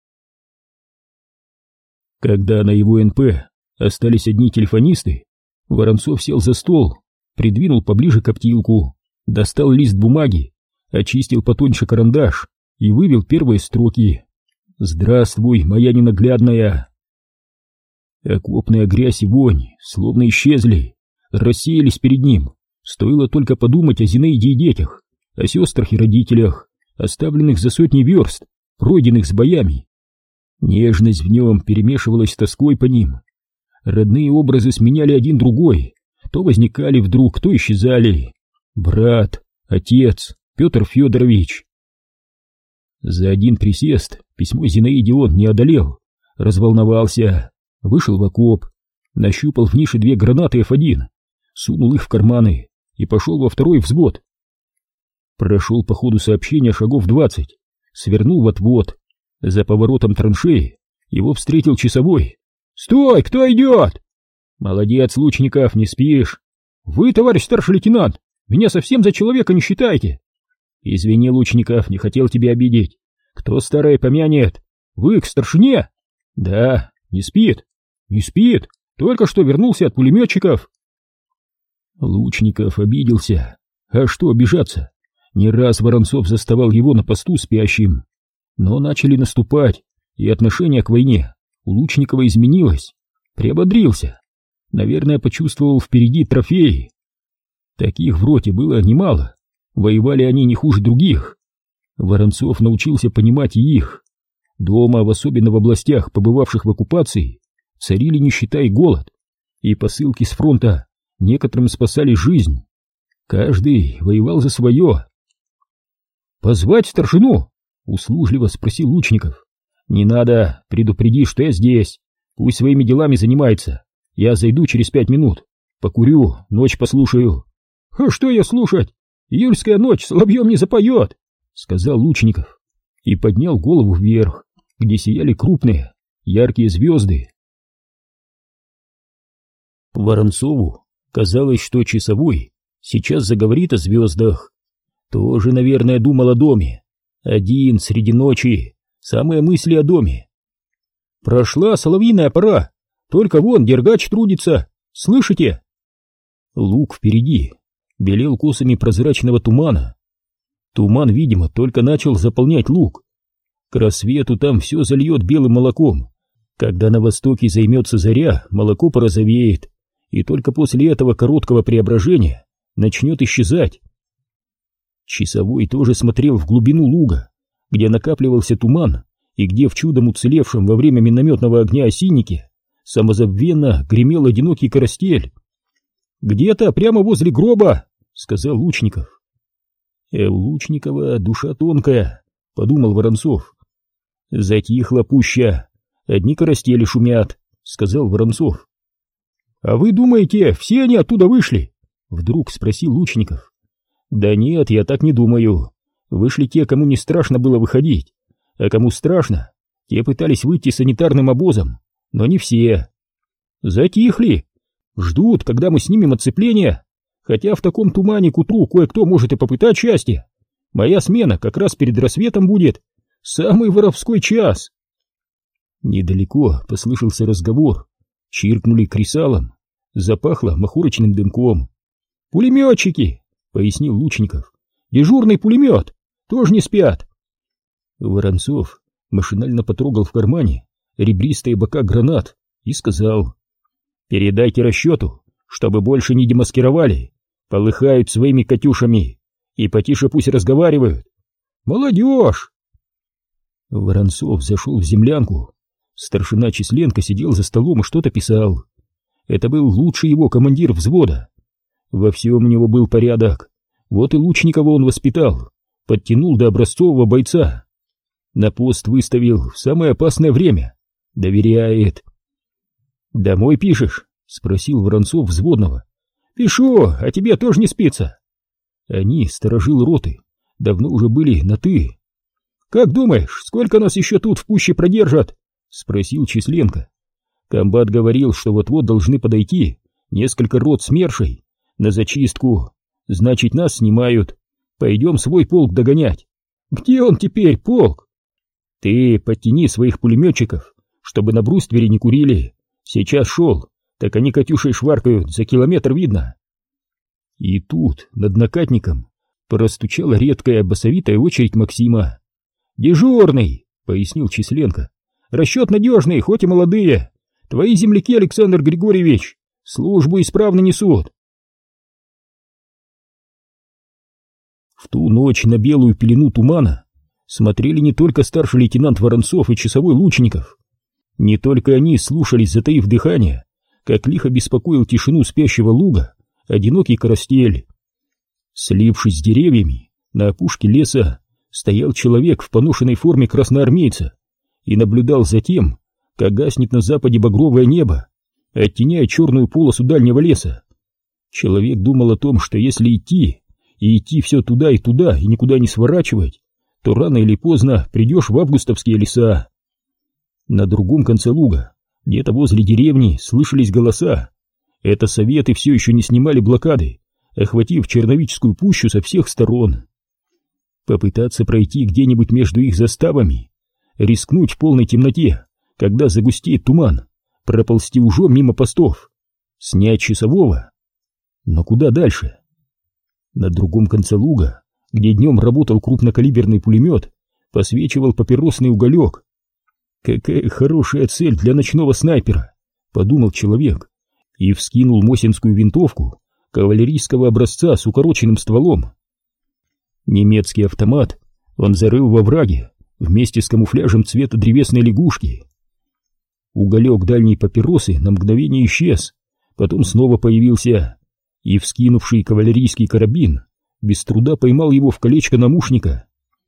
S1: Когда на его эн пэ остались одни телефонисты, Воронцов сел за стол, придвинул поближе коптилку, достал лист бумаги, очистил потоньше карандаш и вывел первые строки. «Здравствуй, моя ненаглядная!» Окопная грязь и вонь словно исчезли, рассеялись перед ним. Стоило только подумать о Зинаиде и детях, о сестрах и родителях, оставленных за сотни верст, пройденных с боями. Нежность в нем перемешивалась с тоской по ним. Родные образы сменяли один другой, то возникали вдруг, то исчезали. Брат, отец, Петр Федорович. За один присест письмо Зинаиде он не одолел, разволновался, вышел в окоп, нащупал в нише две гранаты эф один, сунул их в карманы и пошел во второй взвод. Прошел по ходу сообщения шагов двадцать, свернул в отвод. За поворотом траншеи его встретил часовой. «Стой! Кто идет?» «Молодец, Лучников, не спишь!» «Вы, товарищ старший лейтенант, меня совсем за человека не считаете!» «Извини, Лучников, не хотел тебя обидеть. Кто старое помянет? Вы к старшине?» «Да, не спит!» «Не спит! Только что вернулся от пулеметчиков!» Лучников обиделся. А что обижаться? Не раз Воронцов заставал его на посту спящим. Но начали наступать, и отношение к войне у Лучникова изменилось. Приободрился. Наверное, почувствовал впереди трофеи. Таких в роте было немало. Воевали они не хуже других. Воронцов научился понимать и их. Дома, в особенно в областях, побывавших в оккупации, царили нищета и голод. И посылки с фронта некоторым спасали жизнь. Каждый воевал за свое. «Позвать старшину?» — услужливо спросил Лучников. «Не надо, предупреди, что я здесь. Пусть своими делами занимается. Я зайду через пять минут. Покурю, ночь послушаю». «А что я слушать? Июльская ночь соловьем не запоет», — сказал Лучников и поднял голову вверх, где сияли крупные, яркие звезды. Воронцову казалось, что часовой сейчас заговорит о звездах. Тоже, наверное, думал о доме. Один среди ночи, самые мысли о доме. «Прошла соловьиная пора, только вон Дергач трудится, слышите?» Луг впереди белел косами прозрачного тумана. Туман, видимо, только начал заполнять луг. К рассвету там все зальет белым молоком. Когда на востоке займется заря, молоко порозовеет, и только после этого короткого преображения начнет исчезать. Часовой тоже смотрел в глубину луга, где накапливался туман и где в чудом уцелевшем во время минометного огня осиннике самозабвенно гремел одинокий карастель. «Где-то прямо возле гроба», — сказал Лучников. «Э, у Лучникова душа тонкая», — подумал Воронцов. «Затихла пуща, одни карастели шумят», — сказал Воронцов. «А вы думаете, все они оттуда вышли?» — вдруг спросил Лучников. «Да нет, я так не думаю. Вышли те, кому не страшно было выходить, а кому страшно, те пытались выйти санитарным обозом, но не все. Затихли, ждут, когда мы снимем оцепление, хотя в таком тумане к утру кое-кто может и попытать счастье. Моя смена как раз перед рассветом будет, самый воровской час. Недалеко послышался разговор, чиркнули кресалом, запахло махорочным дымком. «Пулеметчики!» — пояснил Лучников. «Дежурный пулемет! Тоже не спят!» Воронцов машинально потрогал в кармане ребристые бока гранат и сказал: «Передайте расчету, чтобы больше не демаскировали, полыхают своими катюшами, и потише пусть разговаривают. Молодежь!» Воронцов зашел в землянку. Старшина Численко сидел за столом и что-то писал. Это был лучший его командир взвода. Во всем у него был порядок. Вот и Лучникова он воспитал, подтянул до образцового бойца. На пост выставил в самое опасное время. Доверяет. «Домой пишешь?» — спросил Воронцов взводного. «Пишу, а тебе тоже не спится». Они, сторожил роты, давно уже были на «ты». «Как думаешь, сколько нас еще тут в пуще продержат?» — спросил Численко. Комбат говорил, что вот-вот должны подойти несколько рот СМЕРШей на зачистку. Значит, нас снимают. Пойдем свой полк догонять. Где он теперь, полк? Ты подтяни своих пулеметчиков, чтобы на бруствере не курили. Сейчас шел, так они катюшей шваркают, за километр видно. И тут над накатником простучала редкая басовитая очередь Максима. «Дежурный!» — пояснил Численко. «Расчет надежный, хоть и молодые. Твои земляки, Александр Григорьевич, службу исправно несут». В ту ночь на белую пелену тумана смотрели не только старший лейтенант Воронцов и часовой Лучников. Не только они слушались, затаив дыхание, как лихо беспокоил тишину спящего луга одинокий карастель. Слившись с деревьями, на опушке леса стоял человек в поношенной форме красноармейца и наблюдал за тем, как гаснет на западе багровое небо, оттеняя черную полосу дальнего леса. Человек думал о том, что если идти, и идти все туда и туда, и никуда не сворачивать, то рано или поздно придешь в августовские леса. На другом конце луга, где-то возле деревни, слышались голоса. Это советы все еще не снимали блокады, охватив Черновическую пущу со всех сторон. Попытаться пройти где-нибудь между их заставами, рискнуть в полной темноте, когда загустеет туман, проползти ужом мимо постов, снять часового. Но куда дальше? На другом конце луга, где днем работал крупнокалиберный пулемет, посвечивал папиросный уголек. «Какая хорошая цель для ночного снайпера!» — подумал человек и вскинул мосинскую винтовку кавалерийского образца с укороченным стволом. Немецкий автомат он зарыл во враге вместе с камуфляжем цвета древесной лягушки. Уголек дальней папиросы на мгновение исчез, потом снова появился, и вскинувший кавалерийский карабин без труда поймал его в колечко намушника.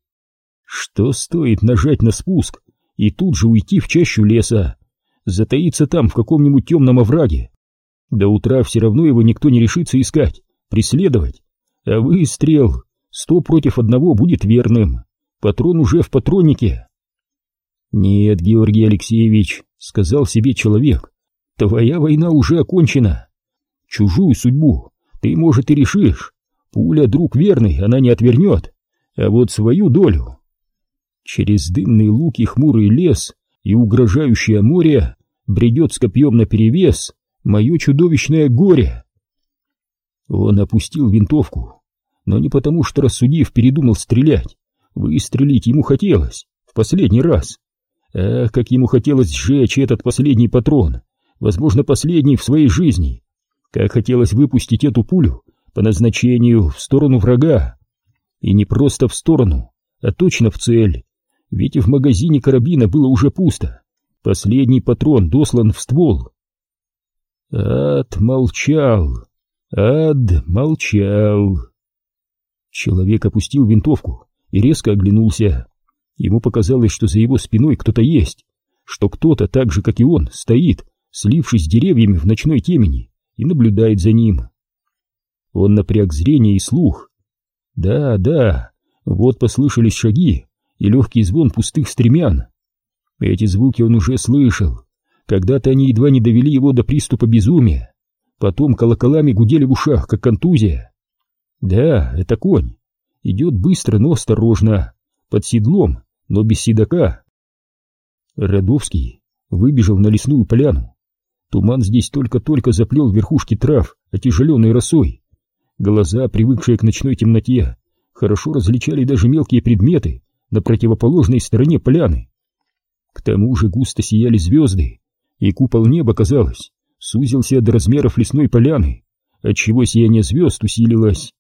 S1: Что стоит нажать на спуск и тут же уйти в чащу леса, затаиться там в каком-нибудь темном овраге? До утра все равно его никто не решится искать, преследовать, а выстрел сто против одного будет верным, патрон уже в патроннике. «Нет, Георгий Алексеевич», — сказал себе человек, — «твоя война уже окончена. Чужую судьбу ты, может, и решишь. Пуля, друг верный, она не отвернет. А вот свою долю...» Через дымный луг и хмурый лес и угрожающее море бредет с копьем наперевес мое чудовищное горе. Он опустил винтовку, но не потому, что, рассудив, передумал стрелять. Выстрелить ему хотелось в последний раз. Ах, как ему хотелось сжечь этот последний патрон, возможно, последний в своей жизни. Как хотелось выпустить эту пулю по назначению в сторону врага. И не просто в сторону, а точно в цель. Ведь в магазине карабина было уже пусто. Последний патрон дослан в ствол. Ад молчал. Ад молчал. Человек опустил винтовку и резко оглянулся. Ему показалось, что за его спиной кто-то есть, что кто-то так же, как и он, стоит, слившись с деревьями в ночной темени, и наблюдает за ним. Он напряг зрение и слух. Да, да, вот послышались шаги, и легкий звон пустых стремян. Эти звуки он уже слышал. Когда-то они едва не довели его до приступа безумия. Потом колоколами гудели в ушах, как контузия. Да, это конь. Идет быстро, но осторожно. Под седлом, но без седока. Радовский выбежал на лесную поляну. Туман здесь только-только заплел верхушки трав, отяжеленной росой. Глаза, привыкшие к ночной темноте, хорошо различали даже мелкие предметы на противоположной стороне поляны. К тому же густо сияли звезды, и купол неба, казалось, сузился до размеров лесной поляны, отчего сияние звезд усилилось.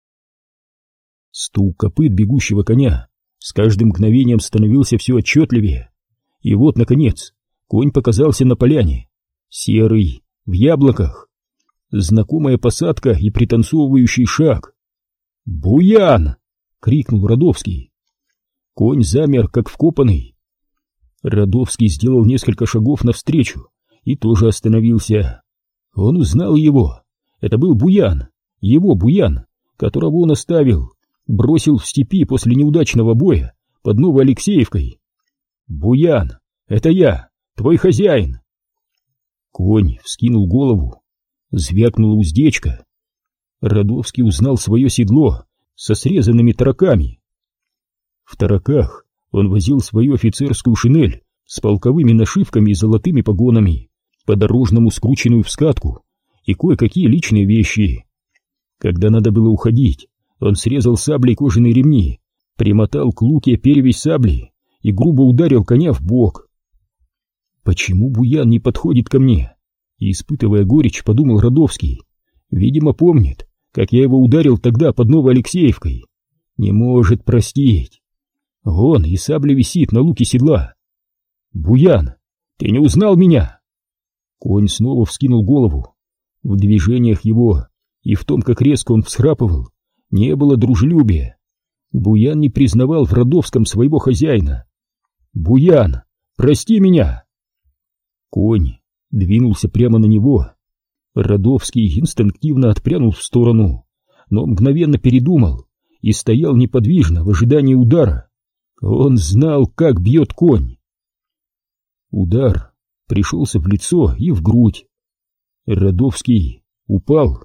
S1: Стук копыт бегущего коня с каждым мгновением становился все отчетливее. И вот, наконец, конь показался на поляне, серый, в яблоках. Знакомая посадка и пританцовывающий шаг. «Буян!» — крикнул Радовский. Конь замер, как вкопанный. Радовский сделал несколько шагов навстречу и тоже остановился. Он узнал его. Это был Буян, его Буян, которого он оставил, бросил в степи после неудачного боя под Новоалексеевкой. «Буян, это я, твой хозяин!» Конь вскинул голову, звякнула уздечка. Радовский узнал свое седло со срезанными тараками. В тараках он возил свою офицерскую шинель с полковыми нашивками и золотыми погонами, по-дорожному скрученную в скатку, и кое-какие личные вещи. Когда надо было уходить, он срезал саблей кожаные ремни, примотал к луке перевязь сабли и грубо ударил коня в бок. «Почему Буян не подходит ко мне?» И, испытывая горечь, подумал Радовский. «Видимо, помнит, как я его ударил тогда под Новоалексеевкой. Не может простить. Вон и сабля висит на луке седла. Буян, ты не узнал меня?» Конь снова вскинул голову. В движениях его и в том, как резко он всхрапывал, не было дружелюбия. Буян не признавал в Радовском своего хозяина. «Буян, прости меня!» Конь двинулся прямо на него. Радовский инстинктивно отпрянул в сторону, но мгновенно передумал и стоял неподвижно в ожидании удара. Он знал, как бьет конь. Удар пришелся в лицо и в грудь. Радовский упал.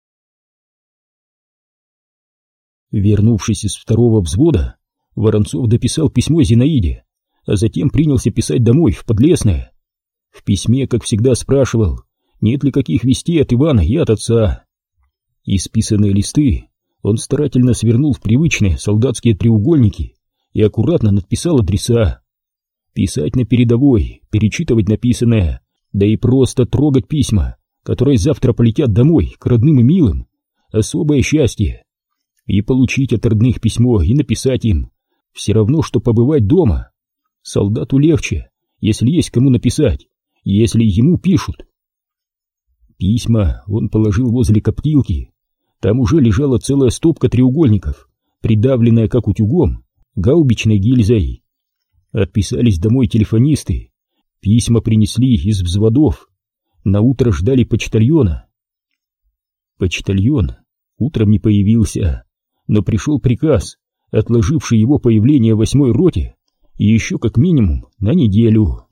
S1: Вернувшись из второго взвода, Воронцов дописал письмо Зинаиде, а затем принялся писать домой, в Подлесное. В письме, как всегда, спрашивал, нет ли каких вестей от Ивана и от отца. Исписанные листы он старательно свернул в привычные солдатские треугольники и аккуратно надписал адреса. Писать на передовой, перечитывать написанное, да и просто трогать письма, которые завтра полетят домой к родным и милым, особое счастье. И получить от родных письмо и написать им все равно, что побывать дома. Солдату легче, если есть кому написать, если ему пишут. Письма он положил возле коптилки. Там уже лежала целая стопка треугольников, придавленная как утюгом гаубичной гильзой. Отписались домой телефонисты. Письма принесли из взводов. Наутро ждали почтальона. Почтальон утром не появился, но пришел приказ, отложивший его появление в восьмой роте и еще как минимум на неделю.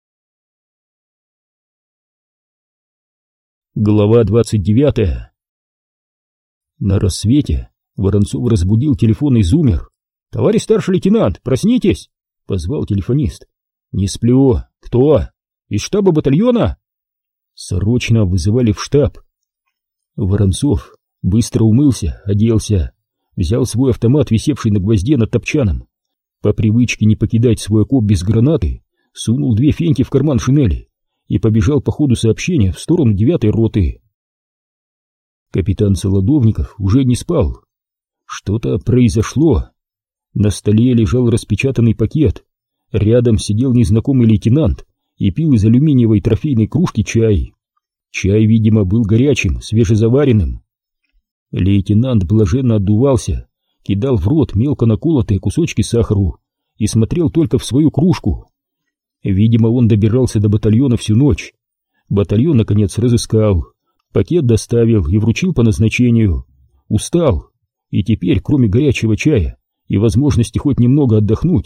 S1: Глава двадцать девятая. На рассвете Воронцов разбудил телефонный зуммер. «Товарищ старший лейтенант, проснитесь!» — позвал телефонист. «Не сплю. Кто? Из штаба батальона?» Срочно вызывали в штаб. Воронцов быстро умылся, оделся, взял свой автомат, висевший на гвозде над топчаном. По привычке не покидать свой окоп без гранаты, сунул две феньки в карман шинели и побежал по ходу сообщения в сторону девятой роты. Капитан Солодовников уже не спал. Что-то произошло. На столе лежал распечатанный пакет. Рядом сидел незнакомый лейтенант и пил из алюминиевой трофейной кружки чай. Чай, видимо, был горячим, свежезаваренным. Лейтенант блаженно отдувался, кидал в рот мелко наколотые кусочки сахару и смотрел только в свою кружку. Видимо, он добирался до батальона всю ночь. Батальон, наконец, разыскал, пакет доставил и вручил по назначению. Устал, и теперь, кроме горячего чая и возможности хоть немного отдохнуть,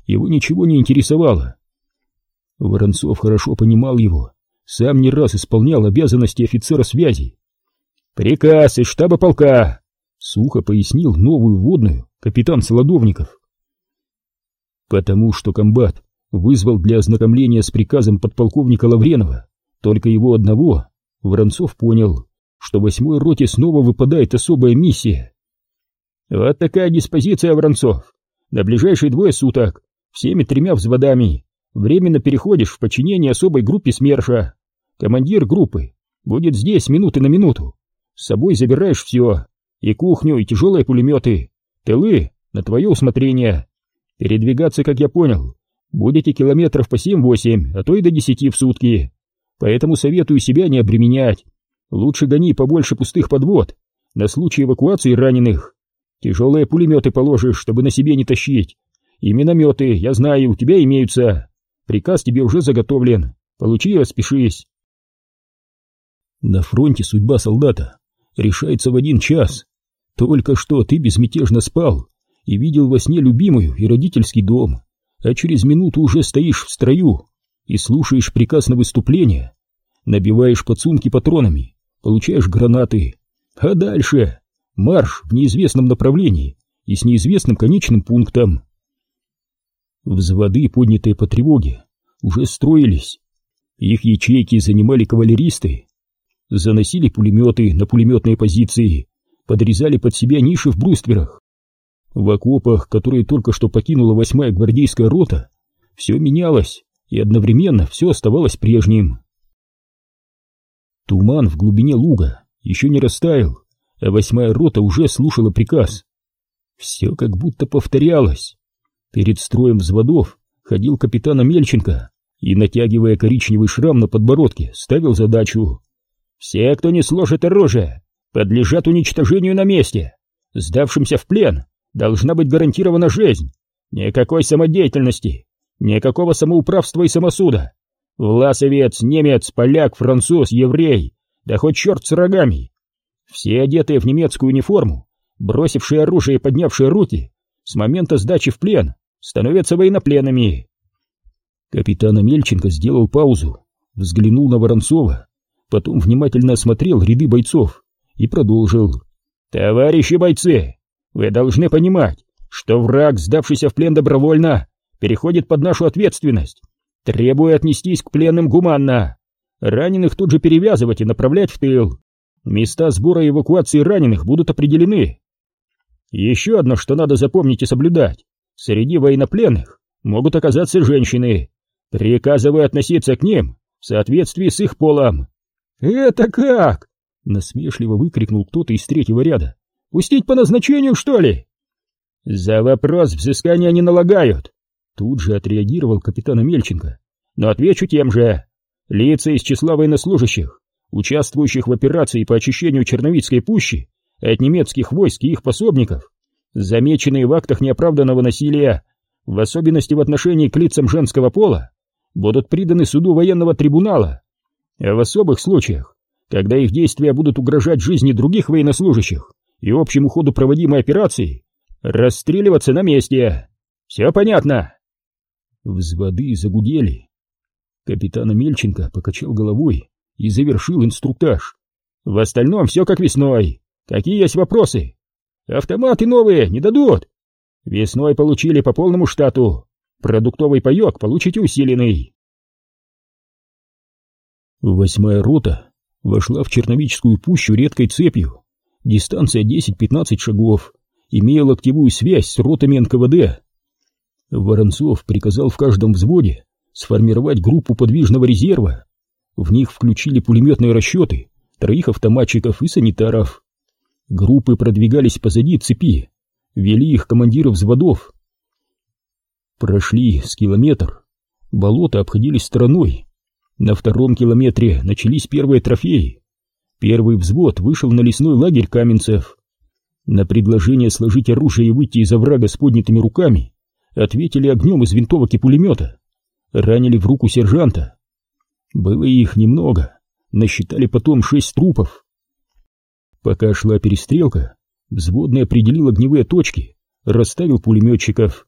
S1: его ничего не интересовало. Воронцов хорошо понимал его, сам не раз исполнял обязанности офицера связи. «Приказ из штаба полка», — сухо пояснил новую вводную капитан Солодовников. Потому что комбат вызвал для ознакомления с приказом подполковника Лавренова только его одного, Воронцов понял, что восьмой роте снова выпадает особая миссия. «Вот такая диспозиция, Воронцов. На ближайшие двое суток всеми тремя взводами временно переходишь в подчинение особой группе СМЕРШа. Командир группы будет здесь с минуты на минуту. С собой забираешь все, и кухню, и тяжелые пулеметы. Тылы на твое усмотрение. Передвигаться, как я понял, будете километров по семь-восемь, а то и до десяти в сутки. Поэтому советую себя не обременять. Лучше гони побольше пустых подвод на случай эвакуации раненых. Тяжелые пулеметы положишь, чтобы на себе не тащить. И минометы, я знаю, у тебя имеются. Приказ тебе уже заготовлен. Получи и распишись». На фронте судьба солдата решается в один час. Только что ты безмятежно спал и видел во сне любимую и родительский дом, а через минуту уже стоишь в строю и слушаешь приказ на выступление, набиваешь подсумки патронами, получаешь гранаты, а дальше марш в неизвестном направлении и с неизвестным конечным пунктом. Взводы, поднятые по тревоге, уже строились. Их ячейки занимали кавалеристы, заносили пулеметы на пулеметные позиции, подрезали под себя ниши в брустверах. В окопах, которые только что покинула восьмая гвардейская рота, все менялось, и одновременно все оставалось прежним. Туман в глубине луга еще не растаял, а восьмая рота уже слушала приказ. Все как будто повторялось. Перед строем взводов ходил капитан Амельченко и, натягивая коричневый шрам на подбородке, ставил задачу: «Все, кто не сложит оружие, подлежат уничтожению на месте. Сдавшимся в плен должна быть гарантирована жизнь. Никакой самодеятельности, никакого самоуправства и самосуда. Власовец, немец, поляк, француз, еврей, да хоть черт с рогами. Все одетые в немецкую униформу, бросившие оружие и поднявшие руки, с момента сдачи в плен становятся военнопленными». Капитан Амельченко сделал паузу, взглянул на Воронцова, потом внимательно осмотрел ряды бойцов и продолжил: «Товарищи бойцы, вы должны понимать, что враг, сдавшийся в плен добровольно, переходит под нашу ответственность. Требую отнестись к пленным гуманно. Раненых тут же перевязывать и направлять в тыл. Места сбора и эвакуации раненых будут определены. Еще одно, что надо запомнить и соблюдать: среди военнопленных могут оказаться женщины. Приказываю относиться к ним в соответствии с их полом». «Это как?» — насмешливо выкрикнул кто-то из третьего ряда. «Пустить по назначению, что ли?» «За вопрос взыскания не налагают», — тут же отреагировал капитан Амельченко. «Но отвечу тем же. Лица из числа военнослужащих, участвующих в операции по очищению Черновицкой пущи от немецких войск и их пособников, замеченные в актах неоправданного насилия, в особенности в отношении к лицам женского пола, будут приданы суду военного трибунала, а в особых случаях, когда их действия будут угрожать жизни других военнослужащих и общему ходу проводимой операции, расстреливаться на месте. Все понятно?» Взводы загудели. Капитан Амельченко покачал головой и завершил инструктаж. «В остальном все как весной. Какие есть вопросы? Автоматы новые не дадут. Весной получили по полному штату. Продуктовый паёк получите усиленный». Восьмая рота вошла в Черновическую пущу редкой цепью. Дистанция десять-пятнадцать шагов, имея локтевую связь с ротами эн ка вэ дэ. Воронцов приказал в каждом взводе сформировать группу подвижного резерва. В них включили пулеметные расчеты, троих автоматчиков и санитаров. Группы продвигались позади цепи, вели их командиры взводов. Прошли с километр, болото обходили стороной. На втором километре начались первые трофеи. Первый взвод вышел на лесной лагерь Каменцев. На предложение сложить оружие и выйти из оврага с поднятыми руками ответили огнем из винтовок и пулемета. Ранили в руку сержанта. Было их немного, насчитали потом шесть трупов. Пока шла перестрелка, взводный определил огневые точки, расставил пулеметчиков.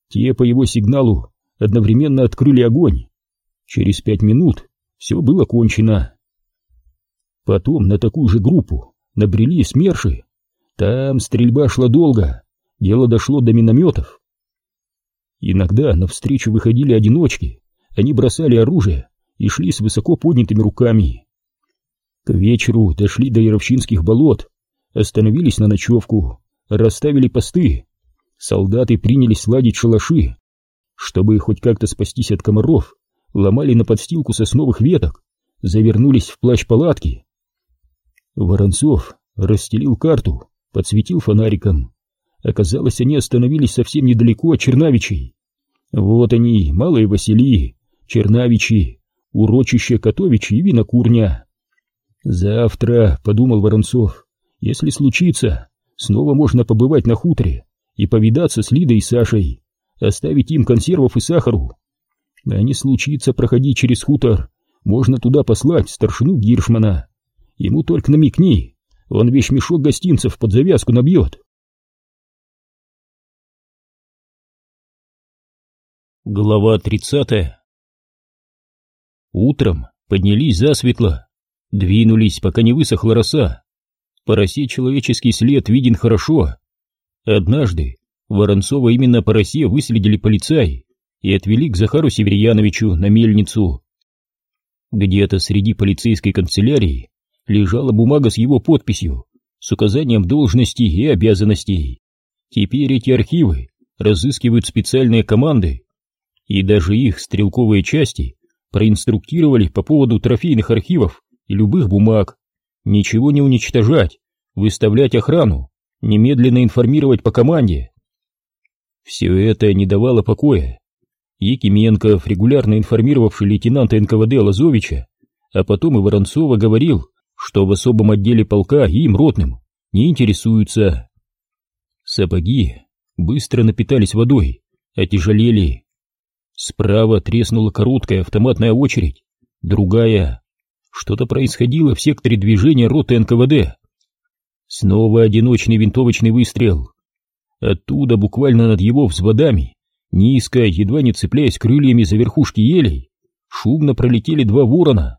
S1: Те по его сигналу одновременно открыли огонь. Через пять минут все было кончено. Потом на такую же группу набрели СМЕРШи. Там стрельба шла долго, дело дошло до минометов. Иногда навстречу выходили одиночки, они бросали оружие и шли с высоко поднятыми руками. К вечеру дошли до Яровчинских болот, остановились на ночевку, расставили посты. Солдаты принялись ладить шалаши. Чтобы хоть как-то спастись от комаров, ломали на подстилку сосновых веток, завернулись в плащ-палатки. Воронцов расстелил карту, подсветил фонариком. Оказалось, они остановились совсем недалеко от Чернавичей. Вот они, Малые Василии, Чернавичи, урочище Котовичи и винокурня. Завтра, подумал Воронцов, если случится, снова можно побывать на хуторе и повидаться с Лидой и Сашей, оставить им консервов и сахару. А не случится проходить через хутор, можно туда послать старшину Гиршмана. Ему только намекни, он вещмешок гостинцев под завязку набьет. Глава тридцатая. Утром поднялись засветло, двинулись, пока не высохла роса. По росе человеческий след виден хорошо. Однажды Воронцова именно по росе выследили полицаи и отвели к Захару Северьяновичу на мельницу. Где-то среди полицейской канцелярии лежала бумага с его подписью, с указанием должностей и обязанностей. Теперь эти архивы разыскивают специальные команды, и даже их стрелковые части проинструктировали по поводу трофейных архивов и любых бумаг. Ничего не уничтожать, выставлять охрану, немедленно информировать по команде. Все это не давало покоя. Якименков, регулярно информировавший лейтенанта эн ка вэ дэ Лазовича, а потом и Воронцова, говорил, что в особом отделе полка им, ротным, не интересуются. Сапоги быстро напитались водой, отяжелели. Справа треснула короткая автоматная очередь, другая. Что-то происходило в секторе движения роты эн ка вэ дэ. Снова одиночный винтовочный выстрел. Оттуда, буквально над его взводами, низко, едва не цепляясь крыльями за верхушки елей, шумно пролетели два ворона.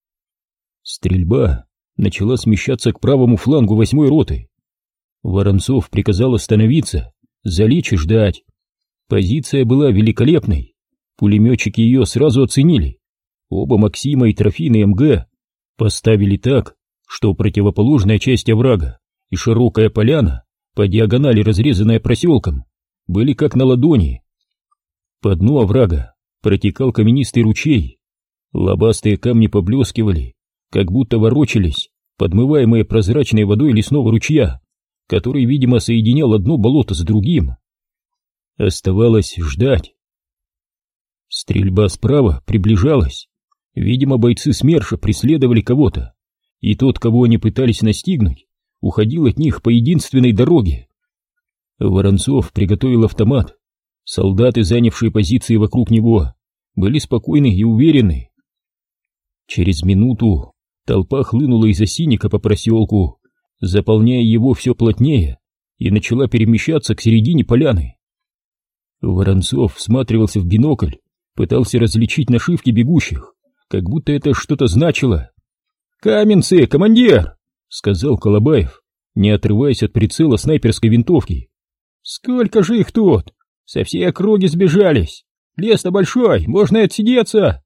S1: Стрельба начала смещаться к правому флангу восьмой роты. Воронцов приказал остановиться, залечь и ждать. Позиция была великолепной. Пулеметчики ее сразу оценили. Оба Максима и трофейный эм гэ поставили так, что противоположная часть оврага и широкая поляна, по диагонали разрезанная проселком, были как на ладони. По дну оврага протекал каменистый ручей. Лобастые камни поблескивали, как будто ворочались, подмываемые прозрачной водой лесного ручья, который, видимо, соединял одно болото с другим. Оставалось ждать. Стрельба справа приближалась. Видимо, бойцы СМЕРШа преследовали кого-то, и тот, кого они пытались настигнуть, уходил от них по единственной дороге. Воронцов приготовил автомат. Солдаты, занявшие позиции вокруг него, были спокойны и уверены. Через минуту толпа хлынула из осинника по проселку, заполняя его все плотнее, и начала перемещаться к середине поляны. Воронцов всматривался в бинокль, пытался различить нашивки бегущих, как будто это что-то значило. «Каменцы, командир!» — сказал Колобаев, не отрываясь от прицела снайперской винтовки. «Сколько же их тут? Со всей округи сбежались! Лес-то большой, можно и отсидеться!»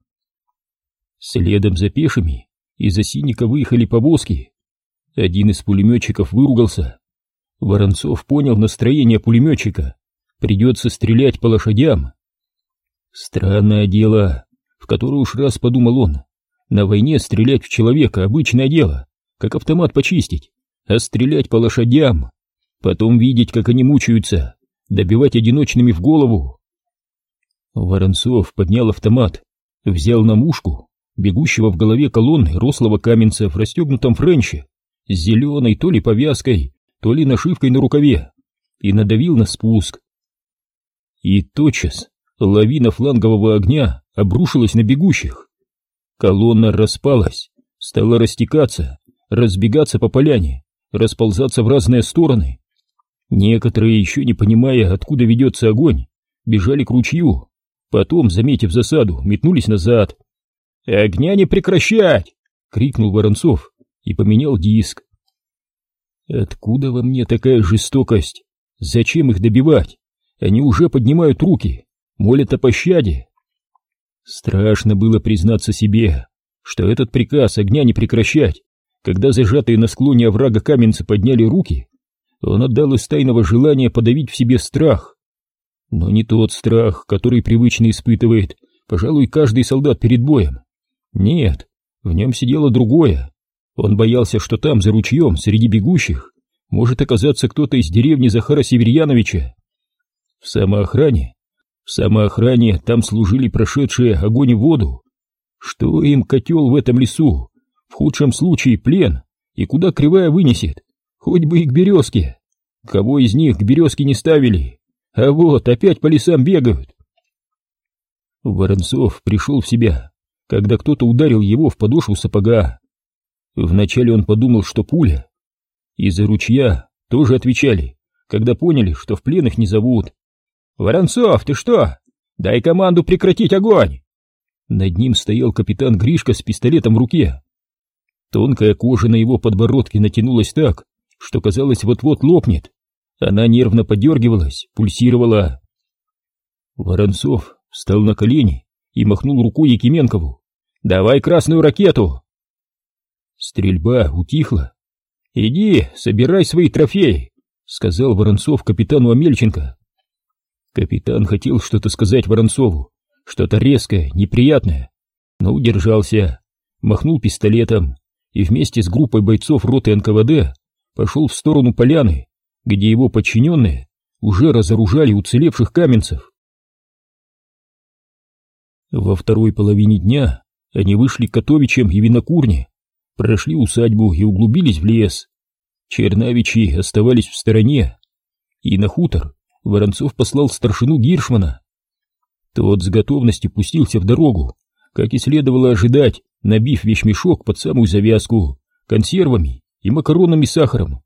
S1: Следом за пешими из осинника выехали повозки. Один из пулеметчиков выругался. Воронцов понял настроение пулеметчика. Придется стрелять по лошадям. Странное дело, в которое уж раз подумал он. На войне стрелять в человека — обычное дело, как автомат почистить, а стрелять по лошадям, потом видеть, как они мучаются, добивать одиночными в голову. Воронцов поднял автомат, взял на мушку бегущего в голове колонны рослого каменца в расстегнутом френче с зеленой то ли повязкой, то ли нашивкой на рукаве, и надавил на спуск. И тотчас лавина флангового огня обрушилась на бегущих. Колонна распалась, стала растекаться, разбегаться по поляне, расползаться в разные стороны. Некоторые, еще не понимая, откуда ведется огонь, бежали к ручью, потом, заметив засаду, метнулись назад. «Огня не прекращать!» — крикнул Воронцов и поменял диск. Откуда во мне такая жестокость? Зачем их добивать? Они уже поднимают руки, молят о пощаде. Страшно было признаться себе, что этот приказ огня не прекращать, когда зажатые на склоне оврага каменцы подняли руки, он отдал из тайного желания подавить в себе страх. Но не тот страх, который привычно испытывает, пожалуй, каждый солдат перед боем. Нет, в нем сидело другое. Он боялся, что там, за ручьем, среди бегущих, может оказаться кто-то из деревни Захара Северьяновича. В самоохране, в самоохране там служили прошедшие огонь и воду. Что им котел в этом лесу? В худшем случае плен, и куда кривая вынесет? Хоть бы и к березке. Кого из них к березке не ставили? А вот, опять по лесам бегают. Воронцов пришел в себя, когда кто-то ударил его в подошву сапога. Вначале он подумал, что пуля. Из-за ручья тоже отвечали, когда поняли, что в плен их не зовут. «Воронцов, ты что? Дай команду прекратить огонь!» Над ним стоял капитан Гришка с пистолетом в руке. Тонкая кожа на его подбородке натянулась так, что казалось, вот-вот лопнет. Она нервно подергивалась, пульсировала. Воронцов встал на колени и махнул рукой Якименкову. «Давай красную ракету!» Стрельба утихла. «Иди, собирай свои трофеи», — сказал Воронцов капитану Амельченко. Капитан хотел что-то сказать Воронцову, что-то резкое, неприятное, но удержался, махнул пистолетом и вместе с группой бойцов роты эн ка вэ дэ пошел в сторону поляны, где его подчиненные уже разоружали уцелевших каменцев. Во второй половине дня они вышли к Котовичам и винокурне, прошли усадьбу и углубились в лес. Чернавичи оставались в стороне, и на хутор Воронцов послал старшину Гиршмана. Тот с готовностью пустился в дорогу, как и следовало ожидать, набив вещмешок под самую завязку, консервами и макаронами с сахаром.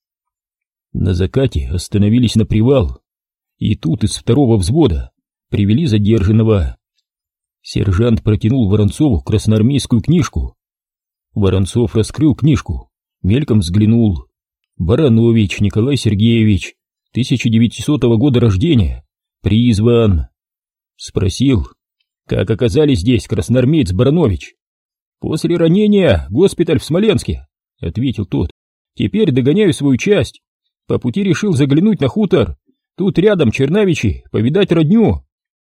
S1: На закате остановились на привал, и тут из второго взвода привели задержанного. Сержант протянул Воронцову красноармейскую книжку. Воронцов раскрыл книжку, мельком взглянул. Баранович Николай Сергеевич, тысяча девятисотого года рождения, призван. Спросил, как оказались здесь, красноармеец Баранович? После ранения госпиталь в Смоленске, ответил тот. Теперь догоняю свою часть. По пути решил заглянуть на хутор. Тут рядом Чернавичи, повидать родню.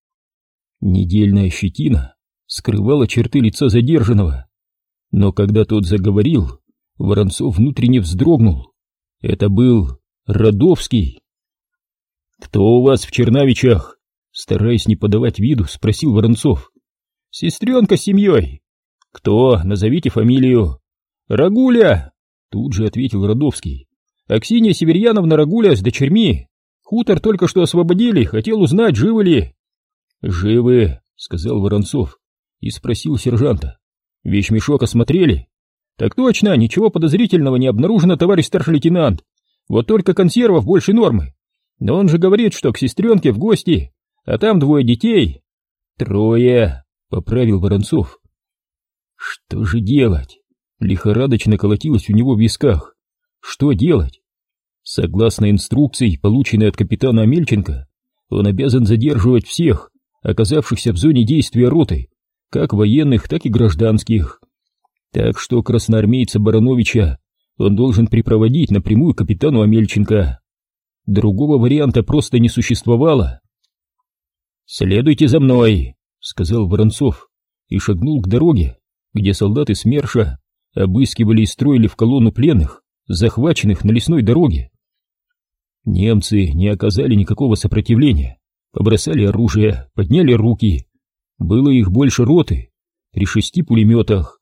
S1: Недельная щетина скрывала черты лица задержанного. Но когда тот заговорил, Воронцов внутренне вздрогнул. Это был Радовский. «Кто у вас в Чернавичах?» Стараясь не подавать виду, спросил Воронцов. «Сестренка с семьей». «Кто? Назовите фамилию». «Рагуля», тут же ответил Радовский. «Аксинья Северьяновна Рагуля с дочерьми. Хутор только что освободили, хотел узнать, живы ли». «Живы», сказал Воронцов и спросил сержанта. «Вещмешок осмотрели?» «Так точно, ничего подозрительного не обнаружено, товарищ старший лейтенант. Вот только консервов больше нормы. Но он же говорит, что к сестренке в гости, а там двое детей». «Трое», — поправил Воронцов. Что же делать? Лихорадочно колотилось у него в висках. Что делать? Согласно инструкции, полученной от капитана Амельченко, он обязан задерживать всех, оказавшихся в зоне действия роты, как военных, так и гражданских. Так что красноармейца Барановича он должен припроводить напрямую к капитану Амельченко. Другого варианта просто не существовало. «Следуйте за мной», — сказал Воронцов и шагнул к дороге, где солдаты СМЕРШа обыскивали и строили в колонну пленных, захваченных на лесной дороге. Немцы не оказали никакого сопротивления, побросали оружие, подняли руки. Было их больше роты, при шести пулеметах.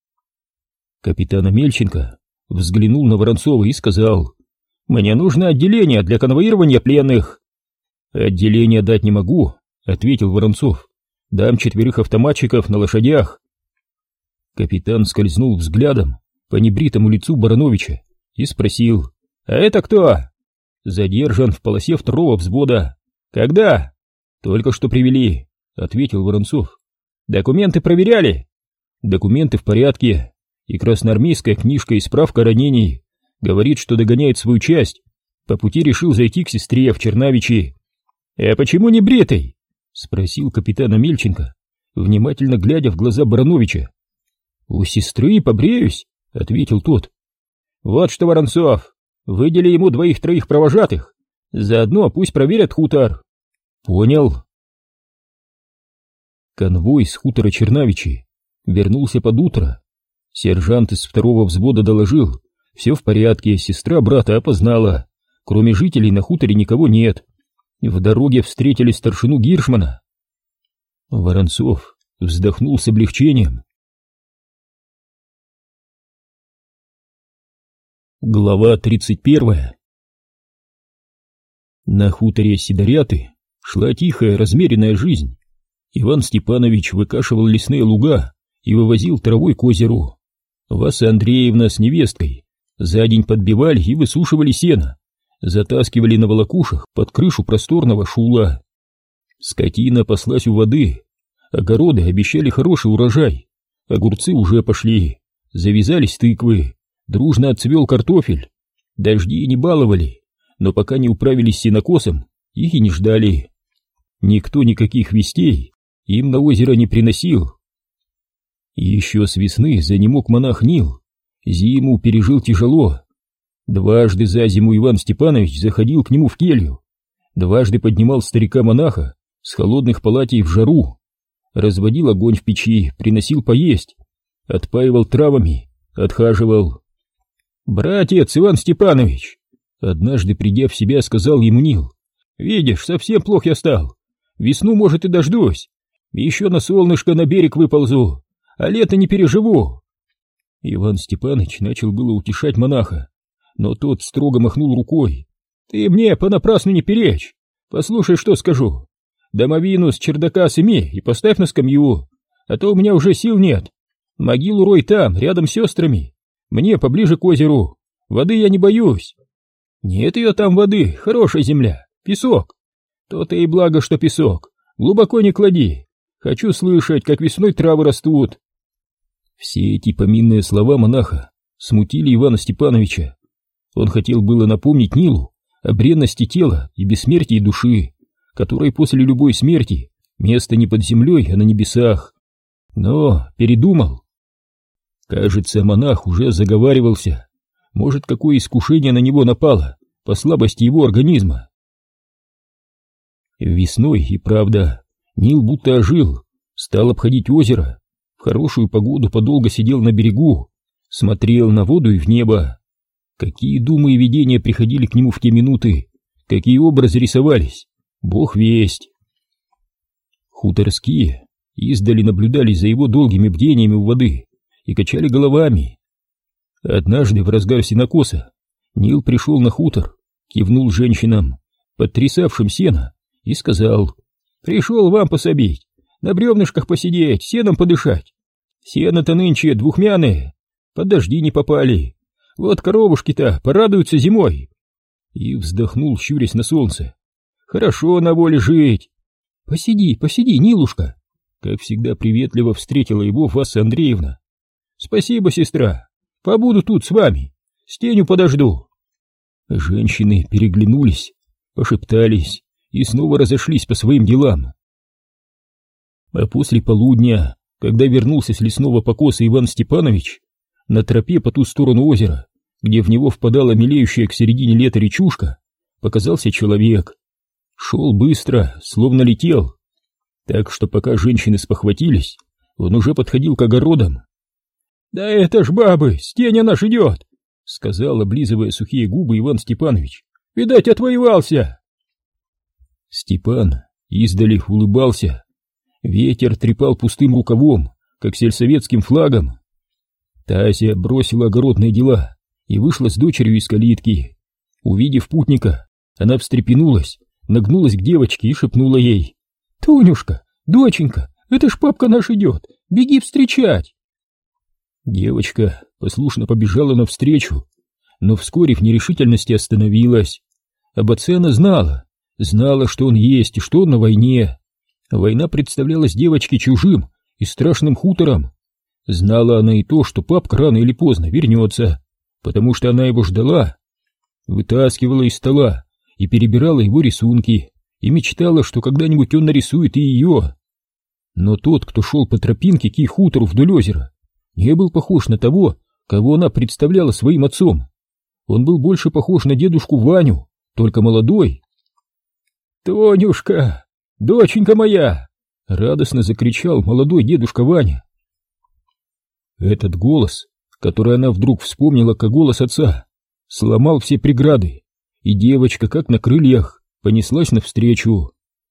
S1: Капитан Амельченко взглянул на Воронцова и сказал: «Мне нужно отделение для конвоирования пленных». «Отделение дать не могу», — ответил Воронцов. «Дам четверых автоматчиков на лошадях». Капитан скользнул взглядом по небритому лицу Барановича и спросил: «А это кто?» «Задержан в полосе второго взвода». «Когда?» Только что привели, ответил Воронцов. Документы проверяли? Документы в порядке, и красноармейская книжка и справка о ранении говорит, что догоняет свою часть. По пути решил зайти к сестре в Чернавичи. «А почему не бритый?» — спросил капитан Амельченко, внимательно глядя в глаза Барановича. «У сестры побреюсь», — ответил тот. «Вот что, Воронцов, выдели ему двоих-троих провожатых, заодно пусть проверят хутор». «Понял». Конвой с хутора Чернавичи вернулся под утро. Сержант из второго взвода доложил: все в порядке, сестра брата опознала. Кроме жителей на хуторе никого нет. В дороге встретили старшину Гиршмана. Воронцов вздохнул с облегчением. Глава тридцать первая. На хуторе Сидоряты шла тихая, размеренная жизнь. Иван Степанович выкашивал лесные луга и вывозил травой к озеру. Васа Андреевна с невесткой за день подбивали и высушивали сено, затаскивали на волокушах под крышу просторного шула. Скотина паслась у воды, огороды обещали хороший урожай, огурцы уже пошли, завязались тыквы, дружно отцвел картофель. Дожди не баловали, но пока не управились с сенокосом, их и не ждали. Никто никаких вестей им на озеро не приносил. Еще с весны занемог монах Нил, зиму пережил тяжело. Дважды за зиму Иван Степанович заходил к нему в келью, дважды поднимал старика-монаха с холодных палатей в жару, разводил огонь в печи, приносил поесть, отпаивал травами, отхаживал. «Братец Иван Степанович!» — однажды, придя в себя, сказал ему Нил. «Видишь, совсем плох я стал. Весну, может, и дождусь. Еще на солнышко на берег выползу, а лето не переживу». Иван Степанович начал было утешать монаха, но тот строго махнул рукой. «Ты мне понапрасну не перечь. Послушай, что скажу. Домовину с чердака сними и поставь на скамью, а то у меня уже сил нет. Могилу рой там, рядом с сестрами. Мне поближе к озеру. Воды я не боюсь. Нет ее там воды, хорошая земля, песок. То-то и благо, что песок. Глубоко не клади. Хочу слышать, как весной травы растут». Все эти поминные слова монаха смутили Ивана Степановича. Он хотел было напомнить Нилу о бренности тела и бессмертии души, которой после любой смерти место не под землей, а на небесах. Но передумал. Кажется, монах уже заговаривался. Может, какое искушение на него напало по слабости его организма. Весной и правда Нил будто ожил, стал обходить озеро. В хорошую погоду подолго сидел на берегу, смотрел на воду и в небо. Какие думы и видения приходили к нему в те минуты, какие образы рисовались, бог весть. Хуторские издали наблюдали за его долгими бдениями у воды и качали головами. Однажды в разгар сенокоса Нил пришел на хутор, кивнул женщинам, подтрясавшим сено, и сказал: «Пришел вам пособить, на бревнышках посидеть, сеном подышать. Сено-то нынче двухмяное, под дожди не попали. Вот коровушки-то порадуются зимой». И вздохнул, щурясь на солнце. «Хорошо на воле жить». «Посиди, посиди, Нилушка», — как всегда приветливо встретила его Васа Андреевна. «Спасибо, сестра, побуду тут с вами, с тенью подожду». Женщины переглянулись, пошептались и снова разошлись по своим делам. А после полудня, когда вернулся с лесного покоса Иван Степанович, на тропе по ту сторону озера, где в него впадала мелеющая к середине лета речушка, показался человек. Шел быстро, словно летел. Так что пока женщины спохватились, он уже подходил к огородам. «Да это ж бабы, Стеня наш идет!» — сказал, облизывая сухие губы, Иван Степанович. «Видать, отвоевался!» Степан издали улыбался. Ветер трепал пустым рукавом, как сельсоветским флагом. Тася бросила огородные дела и вышла с дочерью из калитки. Увидев путника, она встрепенулась, нагнулась к девочке и шепнула ей: «Тонюшка, доченька, это ж папка наш идет, беги встречать!» Девочка послушно побежала навстречу, но вскоре в нерешительности остановилась. Об отце она знала, знала, что он есть и что он на войне. Война представлялась девочке чужим и страшным хутором. Знала она и то, что папка рано или поздно вернется, потому что она его ждала. Вытаскивала из стола и перебирала его рисунки, и мечтала, что когда-нибудь он нарисует и ее. Но тот, кто шел по тропинке к их хутору вдоль озера, не был похож на того, кого она представляла своим отцом. Он был больше похож на дедушку Ваню, только молодой. «Тонюшка, доченька моя!» — радостно закричал молодой дедушка Ваня. Этот голос, который она вдруг вспомнила как голос отца, сломал все преграды, и девочка, как на крыльях, понеслась навстречу.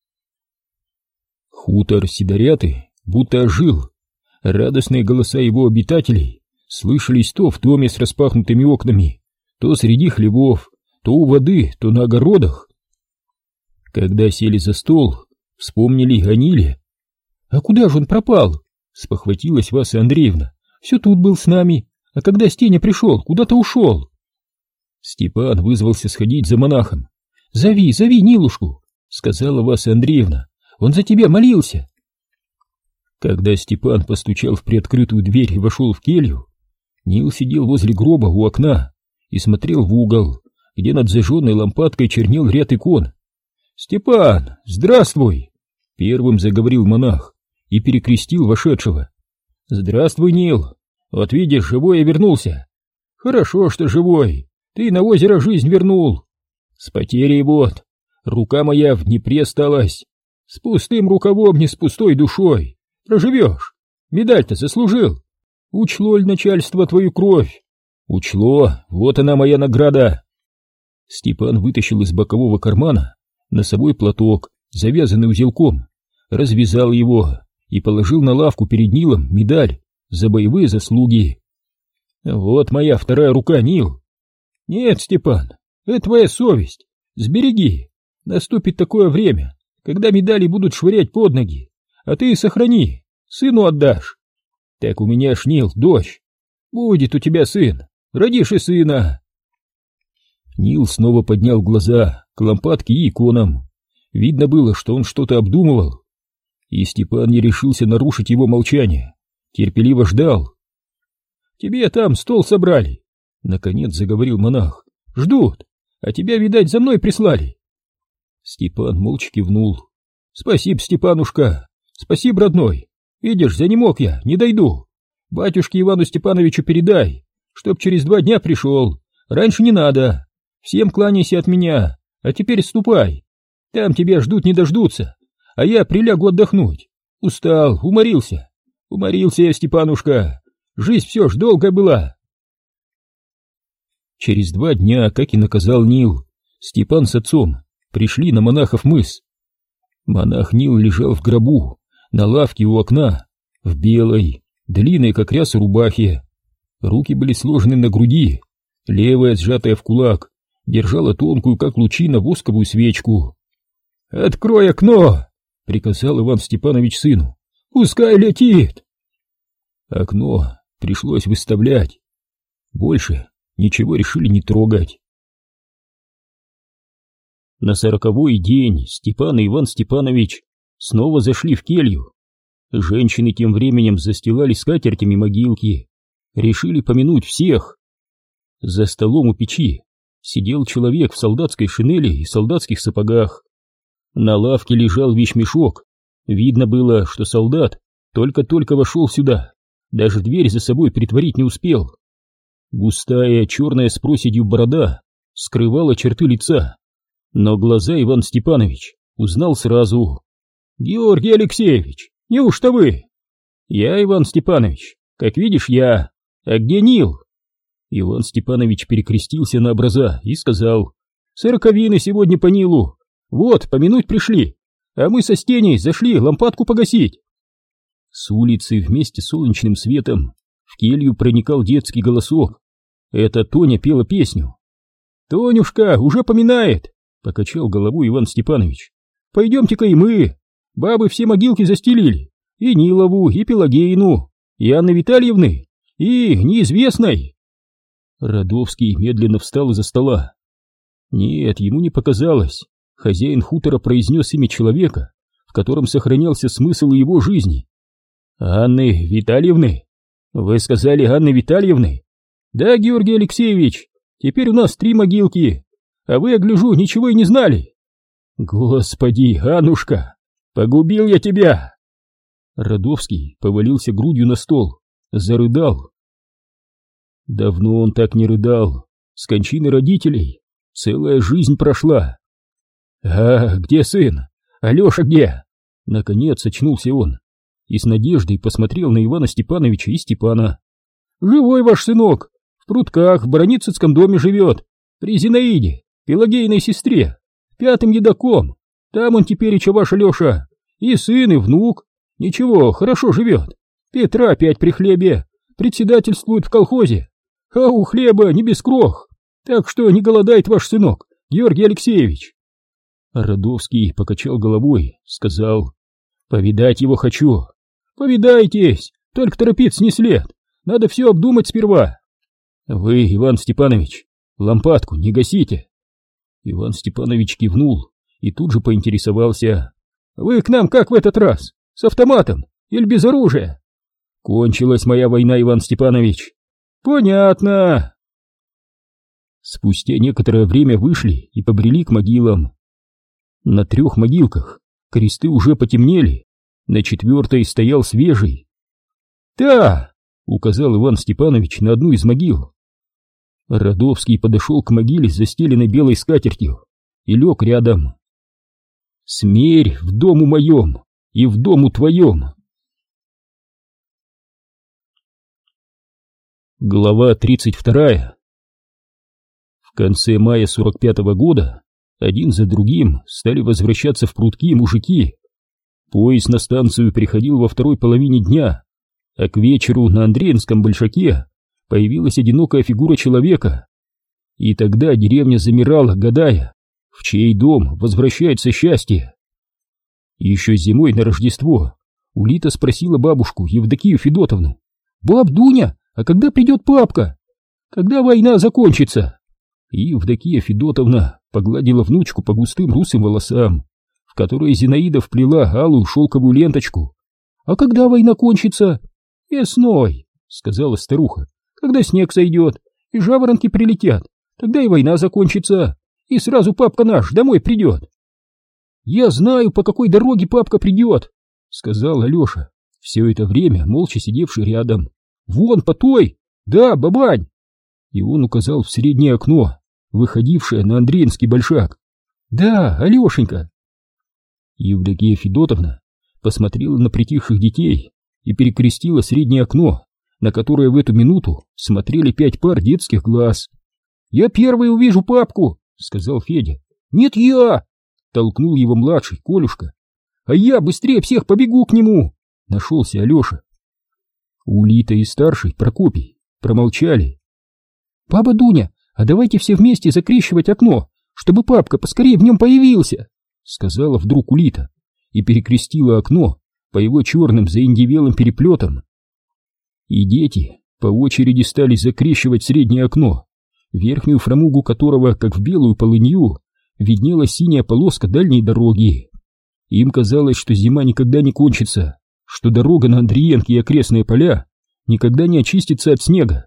S1: Хутор Сидоряты будто ожил. Радостные голоса его обитателей слышались то в доме с распахнутыми окнами, то среди хлевов, то у воды, то на огородах. Когда сели за стол, вспомнили и о Ниле. «А куда же он пропал?» — спохватилась Вася Андреевна. «Все тут был с нами, а когда Стеня пришел, куда-то ушел». Степан вызвался сходить за монахом. «Зови, зови Нилушку», — сказала Вася Андреевна. «Он за тебя молился». Когда Степан постучал в приоткрытую дверь и вошел в келью, Нил сидел возле гроба у окна и смотрел в угол, где над зажженной лампадкой чернел ряд икон. «Степан, здравствуй!» — первым заговорил монах и перекрестил вошедшего. «Здравствуй, Нил! Вот видишь, живой я вернулся. Хорошо, что живой. Ты на озеро жизнь вернул. С потерей вот. Рука моя в Днепре осталась. С пустым рукавом, не с пустой душой. Проживешь. Медаль-то заслужил. Учло ли начальство твою кровь? Учло. Вот она моя награда». Степан вытащил из бокового кармана носовой платок, завязанный узелком, развязал его и положил на лавку перед Нилом медаль за боевые заслуги. «Вот моя вторая рука, Нил». «Нет, Степан, это твоя совесть. Сбереги. Наступит такое время, когда медали будут швырять под ноги, а ты сохрани, сыну отдашь». «Так у меня ж, Нил, дочь. Будет у тебя сын, родишь и сына». Нил снова поднял глаза к лампадке и иконам. Видно было, что он что-то обдумывал. И Степан не решился нарушить его молчание. Терпеливо ждал. «Тебе там стол собрали», — наконец заговорил монах. «Ждут, а тебя, видать, за мной прислали». Степан молча кивнул. «Спасибо, Степанушка, спасибо, родной. Видишь, занемог я, не дойду. Батюшке Ивану Степановичу передай, чтоб через два дня пришел. Раньше не надо. Всем кланяйся от меня, а теперь ступай. Там тебя ждут не дождутся, а я прилягу отдохнуть. Устал, уморился. Уморился я, Степанушка. Жизнь все ж долгая была». Через два дня, как и наказал Нил, Степан с отцом пришли на монахов мыс. Монах Нил лежал в гробу, на лавке у окна, в белой, длинной, как ряса, рубахе. Руки были сложены на груди, левая, сжатая в кулак, держала тонкую, как лучина, восковую свечку. «Открой окно!» — приказал Иван Степанович сыну. «Пускай летит!» Окно пришлось выставлять. Больше ничего решили не трогать. На сороковой день Степан и Иван Степанович снова зашли в келью. Женщины тем временем застилали скатертями могилки, решили помянуть всех. За столом у печи сидел человек в солдатской шинели и солдатских сапогах. На лавке лежал вещмешок. Видно было, что солдат только-только вошел сюда, даже дверь за собой притворить не успел. Густая, черная с проседью борода скрывала черты лица, но глаза Иван Степанович узнал сразу. «Георгий Алексеевич, неужто вы?» «Я, Иван Степанович, как видишь, я. А где Нил?» Иван Степанович перекрестился на образа и сказал: «Сороковины сегодня по Нилу. Вот, помянуть пришли, а мы со Стеней зашли лампадку погасить». С улицы вместе с солнечным светом в келью проникал детский голосок. Это Тоня пела песню. «Тонюшка уже поминает», — покачал головой Иван Степанович. «Пойдемте-ка и мы. Бабы все могилки застелили. И Нилову, и Пелагеину, и Анны Витальевны, и неизвестной». Радовский медленно встал из-за стола. Нет, ему не показалось. хозяин хутора произнес имя человека, в котором сохранялся смысл его жизни. «Анны Витальевны? Вы сказали Анны Витальевны? Да, Георгий Алексеевич, теперь у нас три могилки, а вы, я гляжу, ничего и не знали». «Господи, Аннушка, погубил я тебя!» Радовский повалился грудью на стол, зарыдал. Давно он так не рыдал, с кончины родителей целая жизнь прошла. «А где сын? Алеша где?» Наконец очнулся он и с надеждой посмотрел на Ивана Степановича и Степана. «Живой ваш сынок, в Прутках, в Бараницыцком доме живет, при Зинаиде, Пелагейной сестре, пятым едоком. Там он тепереча ваш Алеша, и сын, и внук. Ничего, хорошо живет. Петра опять при хлебе, председательствует в колхозе. А у хлеба не без крох, так что не голодает ваш сынок, Георгий Алексеевич». Радовский покачал головой, сказал: «Повидать его хочу». «Повидайтесь, только торопиться не след, надо все обдумать сперва». «Вы, Иван Степанович, лампадку не гасите». Иван Степанович кивнул и тут же поинтересовался: «Вы к нам как в этот раз, с автоматом или без оружия?» «Кончилась моя война, Иван Степанович». «Понятно». Спустя некоторое время вышли и побрели к могилам. На трех могилках кресты уже потемнели, на четвертой стоял свежий. «Да!» — указал Иван Степанович на одну из могил. Радовский подошел к могиле, застеленной белой скатертью, и лег рядом. «Смерь в дому моем и в дому твоем». Глава тридцать вторая. В конце мая сорок пятого года один за другим стали возвращаться в Прутки мужики. Поезд на станцию приходил во второй половине дня, а к вечеру на Андреевском большаке появилась одинокая фигура человека. И тогда деревня замирала, гадая, в чей дом возвращается счастье. Еще зимой на Рождество Улита спросила бабушку Евдокию Федотовну: «Баб Дуня, а когда придет папка? Когда война закончится?» И Евдокия Федотовна погладила внучку по густым русым волосам, в которые Зинаида вплела алую шелковую ленточку. «А когда война кончится?» «Весной», — сказала старуха, — «когда снег сойдет и жаворонки прилетят, тогда и война закончится, и сразу папка наш домой придет». «Я знаю, по какой дороге папка придет», — сказал Алеша, все это время молча сидевший рядом. «Вон по той, да, бабань!» И он указал в среднее окно, выходившее на Андреевский большак. «Да, Алешенька!» Евдокия Федотовна посмотрела на притихших детей и перекрестила среднее окно, на которое в эту минуту смотрели пять пар детских глаз. «Я первый увижу папку», — сказал Федя. «Нет, я!» — толкнул его младший, Колюшка. «А я быстрее всех побегу к нему!» — нашелся Алеша. Улита и старший, Прокопий, промолчали. «Баба Дуня, а давайте все вместе закрещивать окно, чтобы папка поскорее в нем появился», — сказала вдруг Улита и перекрестила окно по его черным заиндевелым переплетам. И дети по очереди стали закрещивать среднее окно, верхнюю фрамугу которого, как в белую полынью, виднелась синяя полоска дальней дороги. Им казалось, что зима никогда не кончится, что дорога на Андриенки и окрестные поля никогда не очистится от снега.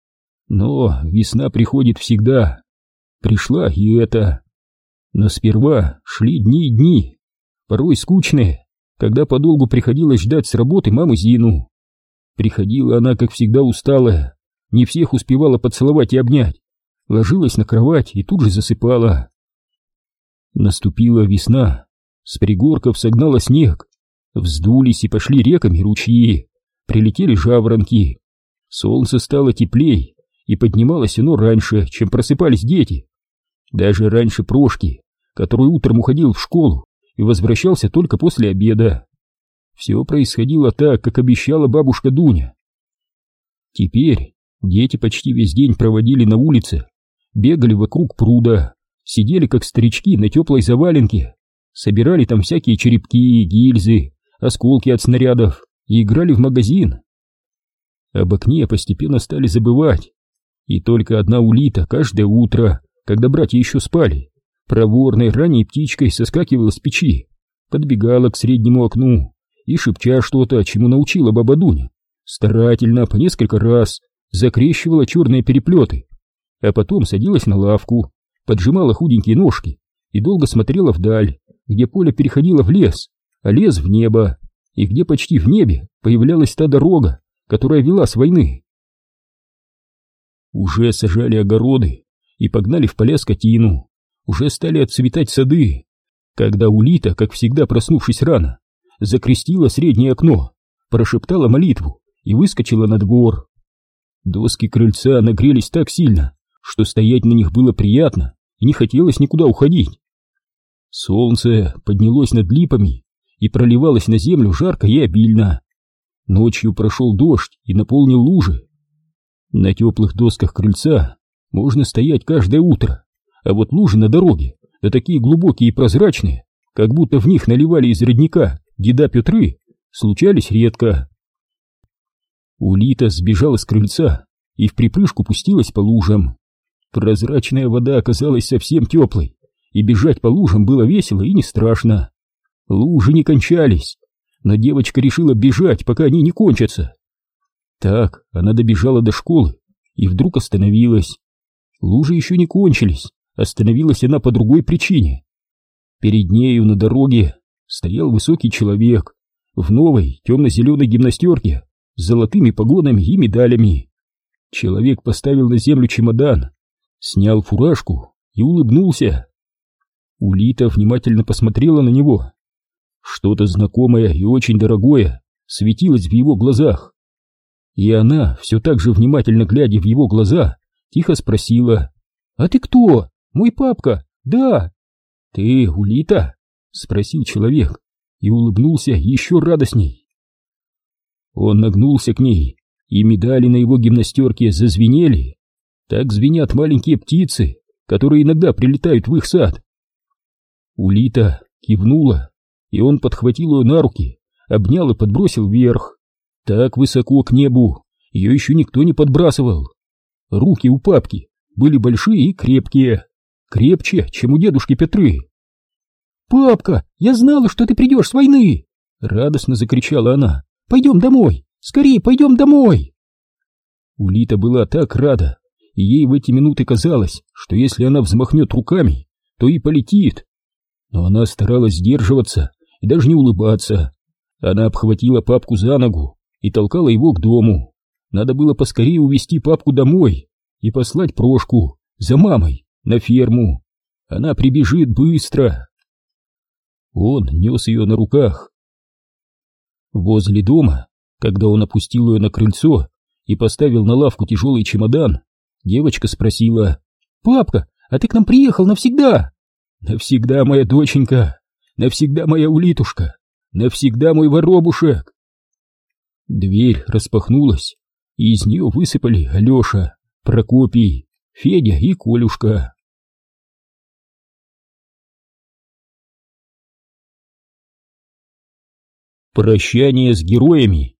S1: Но весна приходит всегда. Пришла и эта. Но сперва шли дни и дни, порой скучные, когда подолгу приходилось ждать с работы мамы Зину. Приходила она, как всегда, усталая, не всех успевала поцеловать и обнять, ложилась на кровать и тут же засыпала. Наступила весна, с пригорков согнала снег, вздулись и пошли реками ручьи, прилетели жаворонки, солнце стало теплей, и поднималось оно раньше, чем просыпались дети, даже раньше Прошки, который утром уходил в школу и возвращался только после обеда. Все происходило так, как обещала бабушка Дуня. Теперь дети почти весь день проводили на улице, бегали вокруг пруда, сидели как старички на теплой заваленке, собирали там всякие черепки, гильзы, осколки от снарядов и играли в магазин. Об окне постепенно стали забывать, и только одна Улита каждое утро, когда братья еще спали, проворной ранней птичкой соскакивала с печи, подбегала к среднему окну и, шепча что-то, чему научила баба Дуня, старательно по несколько раз закрещивала черные переплеты, а потом садилась на лавку, поджимала худенькие ножки и долго смотрела вдаль, где поле переходило в лес, а лес в небо, и где почти в небе появлялась та дорога, которая вела с войны. Уже сажали огороды и погнали в поля скотину, уже стали отцветать сады, когда Улита, как всегда проснувшись рано, закрестила среднее окно, прошептала молитву и выскочила на двор. Доски крыльца нагрелись так сильно, что стоять на них было приятно и не хотелось никуда уходить. Солнце поднялось над липами и проливалось на землю жарко и обильно. Ночью прошел дождь и наполнил лужи. На теплых досках крыльца можно стоять каждое утро, а вот лужи на дороге, да такие глубокие и прозрачные, как будто в них наливали из родника деда Петры, случались редко. Улита сбежала с крыльца и вприпрыжку пустилась по лужам. Прозрачная вода оказалась совсем теплой, и бежать по лужам было весело и не страшно. Лужи не кончались, но девочка решила бежать, пока они не кончатся. Так она добежала до школы и вдруг остановилась. Лужи еще не кончились, остановилась она по другой причине. Перед нею на дороге стоял высокий человек в новой темно-зеленой гимнастерке с золотыми погонами и медалями. Человек поставил на землю чемодан, снял фуражку и улыбнулся. Улита внимательно посмотрела на него. Что-то знакомое и очень дорогое светилось в его глазах. И она, все так же внимательно глядя в его глаза, тихо спросила: «А ты кто? Мой папка? Да!» «Ты Улита?» — спросил человек и улыбнулся еще радостней. Он нагнулся к ней, и медали на его гимнастерке зазвенели. Так звенят маленькие птицы, которые иногда прилетают в их сад. Улита кивнула, и он подхватил ее на руки, обнял и подбросил вверх. Так высоко к небу ее еще никто не подбрасывал. Руки у папки были большие и крепкие, крепче, чем у дедушки Петры. «Папка, я знала, что ты придешь с войны!» — радостно закричала она. «Пойдем домой! Скорее пойдем домой!» Улита была так рада, и ей в эти минуты казалось, что если она взмахнет руками, то и полетит. Но она старалась сдерживаться и даже не улыбаться. Она обхватила папку за ногу и толкала его к дому. Надо было поскорее увезти папку домой и послать Прошку за мамой на ферму. Она прибежит быстро. Он нес ее на руках. Возле дома, когда он опустил ее на крыльцо и поставил на лавку тяжелый чемодан, девочка спросила: «Папка, а ты к нам приехал навсегда?» «Навсегда, моя доченька, навсегда, моя Улитушка, навсегда, мой воробушек». Дверь распахнулась, и из нее высыпали Алеша, Прокопий, Федя и Колюшка. Прощание с героями.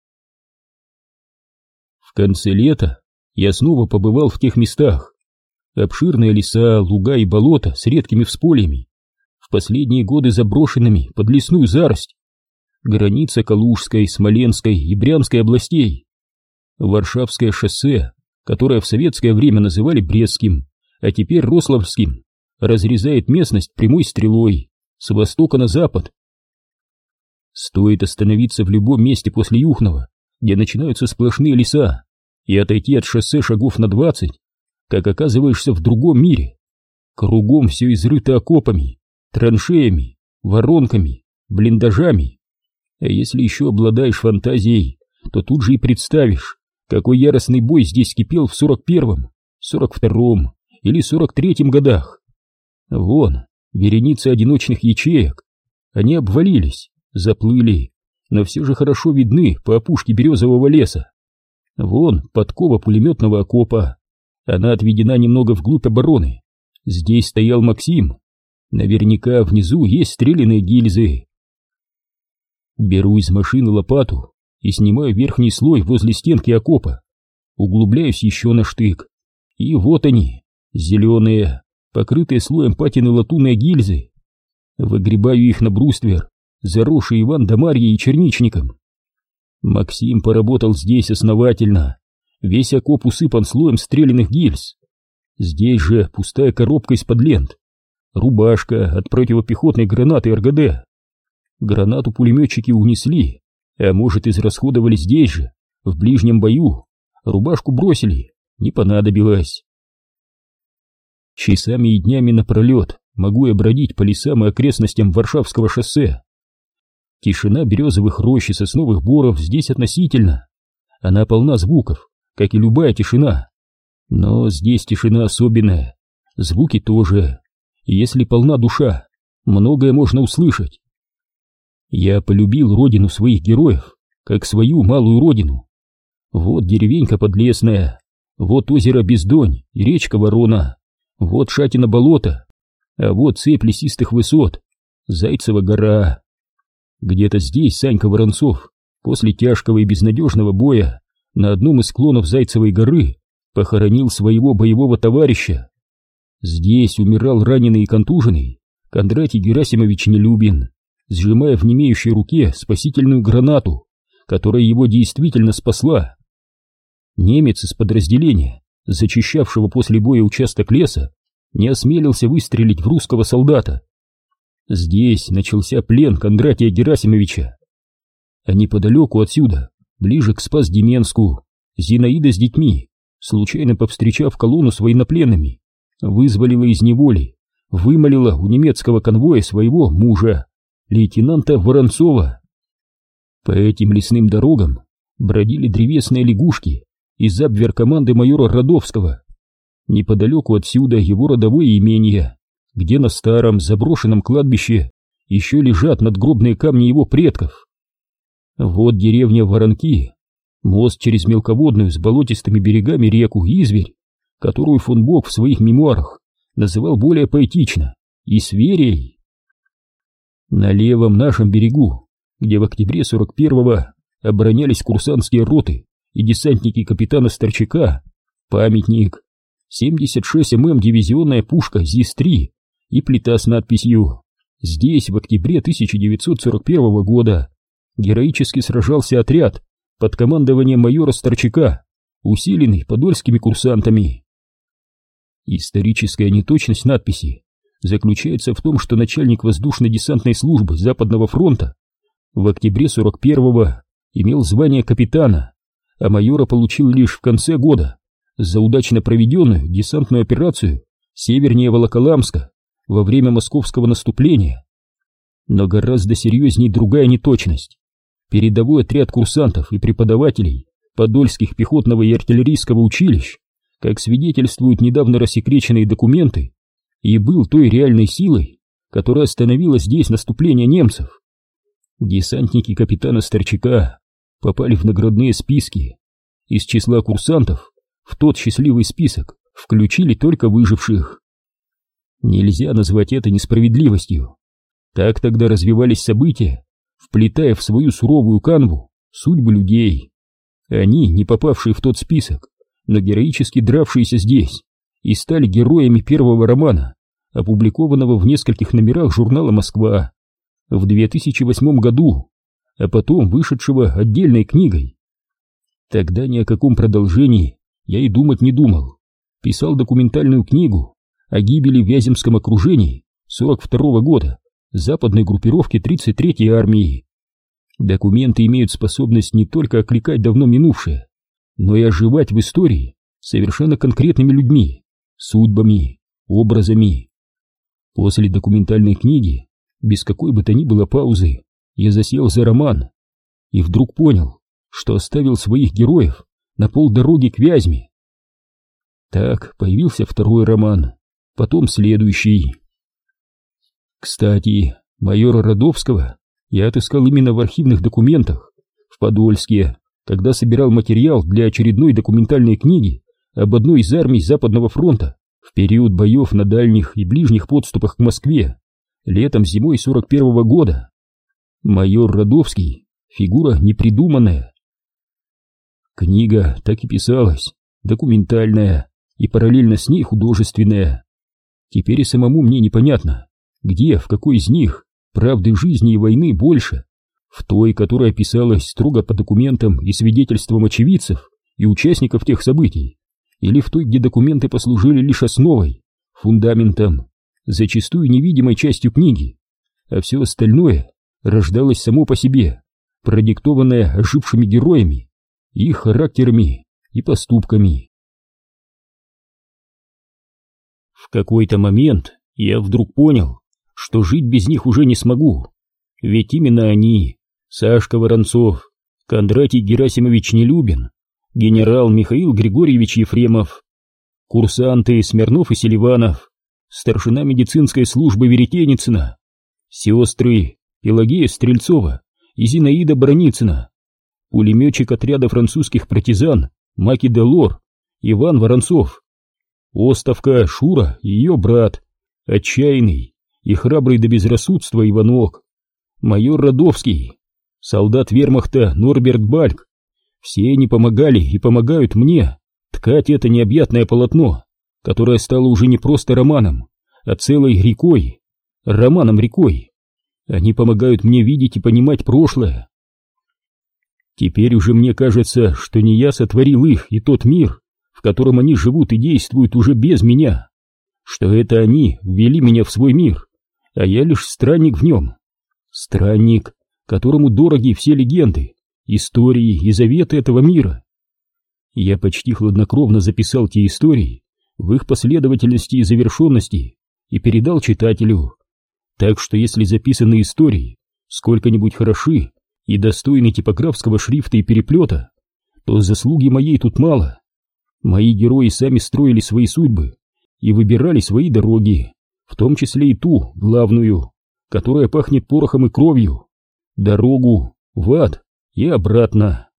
S1: В конце лета я снова побывал в тех местах. Обширные леса, луга и болота с редкими всполями, в последние годы заброшенными под лесную зарость. Граница Калужской, Смоленской и Брянской областей. Варшавское шоссе, которое в советское время называли Брестским, а теперь Рославльским, разрезает местность прямой стрелой с востока на запад. Стоит остановиться в любом месте после Юхнова, где начинаются сплошные леса, и отойти от шоссе шагов на двадцать, как оказываешься в другом мире. Кругом все изрыто окопами, траншеями, воронками, блиндажами. А если еще обладаешь фантазией, то тут же и представишь, какой яростный бой здесь кипел в сорок первом, сорок втором или сорок третьем годах. Вон, вереница одиночных ячеек. Они обвалились, заплыли, но все же хорошо видны по опушке березового леса. Вон подкова пулеметного окопа. Она отведена немного вглубь обороны. Здесь стоял Максим. Наверняка внизу есть стреляные гильзы. Беру из машины лопату и снимаю верхний слой возле стенки окопа. Углубляюсь еще на штык. И вот они, зеленые, покрытые слоем патины латунные гильзы. Выгребаю их на бруствер, заросший Иван да Марьей и черничником. Максим поработал здесь основательно. Весь окоп усыпан слоем стрелянных гильз. Здесь же пустая коробка из-под лент. Рубашка от противопехотной гранаты эр гэ дэ. Гранату пулеметчики унесли, а может, израсходовали здесь же, в ближнем бою. Рубашку бросили, не понадобилось. Часами и днями напролет могу я бродить по лесам и окрестностям Варшавского шоссе. Тишина березовых рощ и сосновых боров здесь относительно. Она полна звуков, как и любая тишина. Но здесь тишина особенная, звуки тоже. И если полна душа, многое можно услышать. Я полюбил родину своих героев, как свою малую родину. Вот деревенька Подлесная, вот озеро Бездонь и речка Ворона, вот Шатино болото, а вот цепь лесистых высот, Зайцева гора. Где-то здесь Санька Воронцов после тяжкого и безнадежного боя на одном из склонов Зайцевой горы похоронил своего боевого товарища. Здесь умирал раненый и контуженный Кондратий Герасимович Нелюбин, сжимая в немеющей руке спасительную гранату, которая его действительно спасла. Немец из подразделения, зачищавшего после боя участок леса, не осмелился выстрелить в русского солдата. Здесь начался плен Кондратия Герасимовича. А неподалеку отсюда, ближе к Спас-Деменску, Зинаида с детьми, случайно повстречав колонну с военнопленными, вызволила из неволи, вымолила у немецкого конвоя своего мужа, лейтенанта Воронцова. По этим лесным дорогам бродили древесные лягушки из абверкоманды майора Родовского. Неподалеку отсюда его родовое имение, где на старом заброшенном кладбище еще лежат надгробные камни его предков. Вот деревня Воронки, мост через мелководную с болотистыми берегами реку Изверь, которую фон Бок в своих мемуарах называл более поэтично Исверией. На левом нашем берегу, где в октябре сорок первого оборонялись курсантские роты и десантники капитана Старчака, памятник, семьдесят шесть миллиметров дивизионная пушка зис три и плита с надписью «Здесь в октябре тысяча девятьсот сорок первого года героически сражался отряд под командованием майора Старчака, усиленный подольскими курсантами». Историческая неточность надписи заключается в том, что начальник воздушно-десантной службы Западного фронта в октябре сорок первого имел звание капитана, а майора получил лишь в конце года за удачно проведенную десантную операцию севернее Волоколамска во время московского наступления. Но гораздо серьезнее другая неточность. Передовой отряд курсантов и преподавателей Подольских пехотного и артиллерийского училищ, как свидетельствуют недавно рассекреченные документы, и был той реальной силой, которая остановила здесь наступление немцев. Десантники капитана Старчака попали в наградные списки. Из числа курсантов в тот счастливый список включили только выживших. Нельзя назвать это несправедливостью. Так тогда развивались события, вплетая в свою суровую канву судьбы людей. Они, не попавшие в тот список, но героически дравшиеся здесь, и стали героями первого романа, опубликованного в нескольких номерах журнала «Москва» в две тысячи восьмом году, а потом вышедшего отдельной книгой. Тогда ни о каком продолжении я и думать не думал. Писал документальную книгу о гибели в Вяземском окружении сорок второго года западной группировки тридцать третьей армии. Документы имеют способность не только окликать давно минувшее, но и оживать в истории совершенно конкретными людьми, судьбами, образами. После документальной книги, без какой бы то ни было паузы, я засел за роман и вдруг понял, что оставил своих героев на полдороги к Вязьме. Так появился второй роман, потом следующий. Кстати, майора Родовского я отыскал именно в архивных документах в Подольске, когда собирал материал для очередной документальной книги об одной из армий Западного фронта в период боев на дальних и ближних подступах к Москве летом-зимой сорок первого года. Майор Родовский — фигура непридуманная. Книга так и писалась, документальная и параллельно с ней художественная. Теперь и самому мне непонятно, где, в какой из них правды жизни и войны больше. В той, которая писалась строго по документам и свидетельствам очевидцев и участников тех событий, или в той, где документы послужили лишь основой, фундаментом, зачастую невидимой частью книги, а все остальное рождалось само по себе, продиктованное ожившими героями, их характерами и поступками. В какой-то момент я вдруг понял, что жить без них уже не смогу, ведь именно они, Сашка Воронцов, Кондратий Герасимович Нелюбин, генерал Михаил Григорьевич Ефремов, курсанты Смирнов и Селиванов, старшина медицинской службы Веретеницына, сестры Пелагея Стрельцова и Зинаида Броницына, пулеметчик отряда французских партизан Маки де Лор Иван Воронцов, Остовка Шура и ее брат, отчаянный и храбрый до безрассудства Иванок, майор Радовский, солдат вермахта Норберт Бальк. Все они помогали и помогают мне ткать это необъятное полотно, которое стало уже не просто романом, а целой рекой, романом-рекой. Они помогают мне видеть и понимать прошлое. Теперь уже мне кажется, что не я сотворил их и тот мир, в котором они живут и действуют уже без меня, что это они ввели меня в свой мир, а я лишь странник в нем. Странник, которому дороги все легенды, истории и заветы этого мира. Я почти хладнокровно записал те истории в их последовательности и завершенности и передал читателю. Так что если записанные истории сколько-нибудь хороши и достойны типографского шрифта и переплета, то заслуги моей тут мало. Мои герои сами строили свои судьбы и выбирали свои дороги, в том числе и ту, главную, которая пахнет порохом и кровью, дорогу в ад и обратно.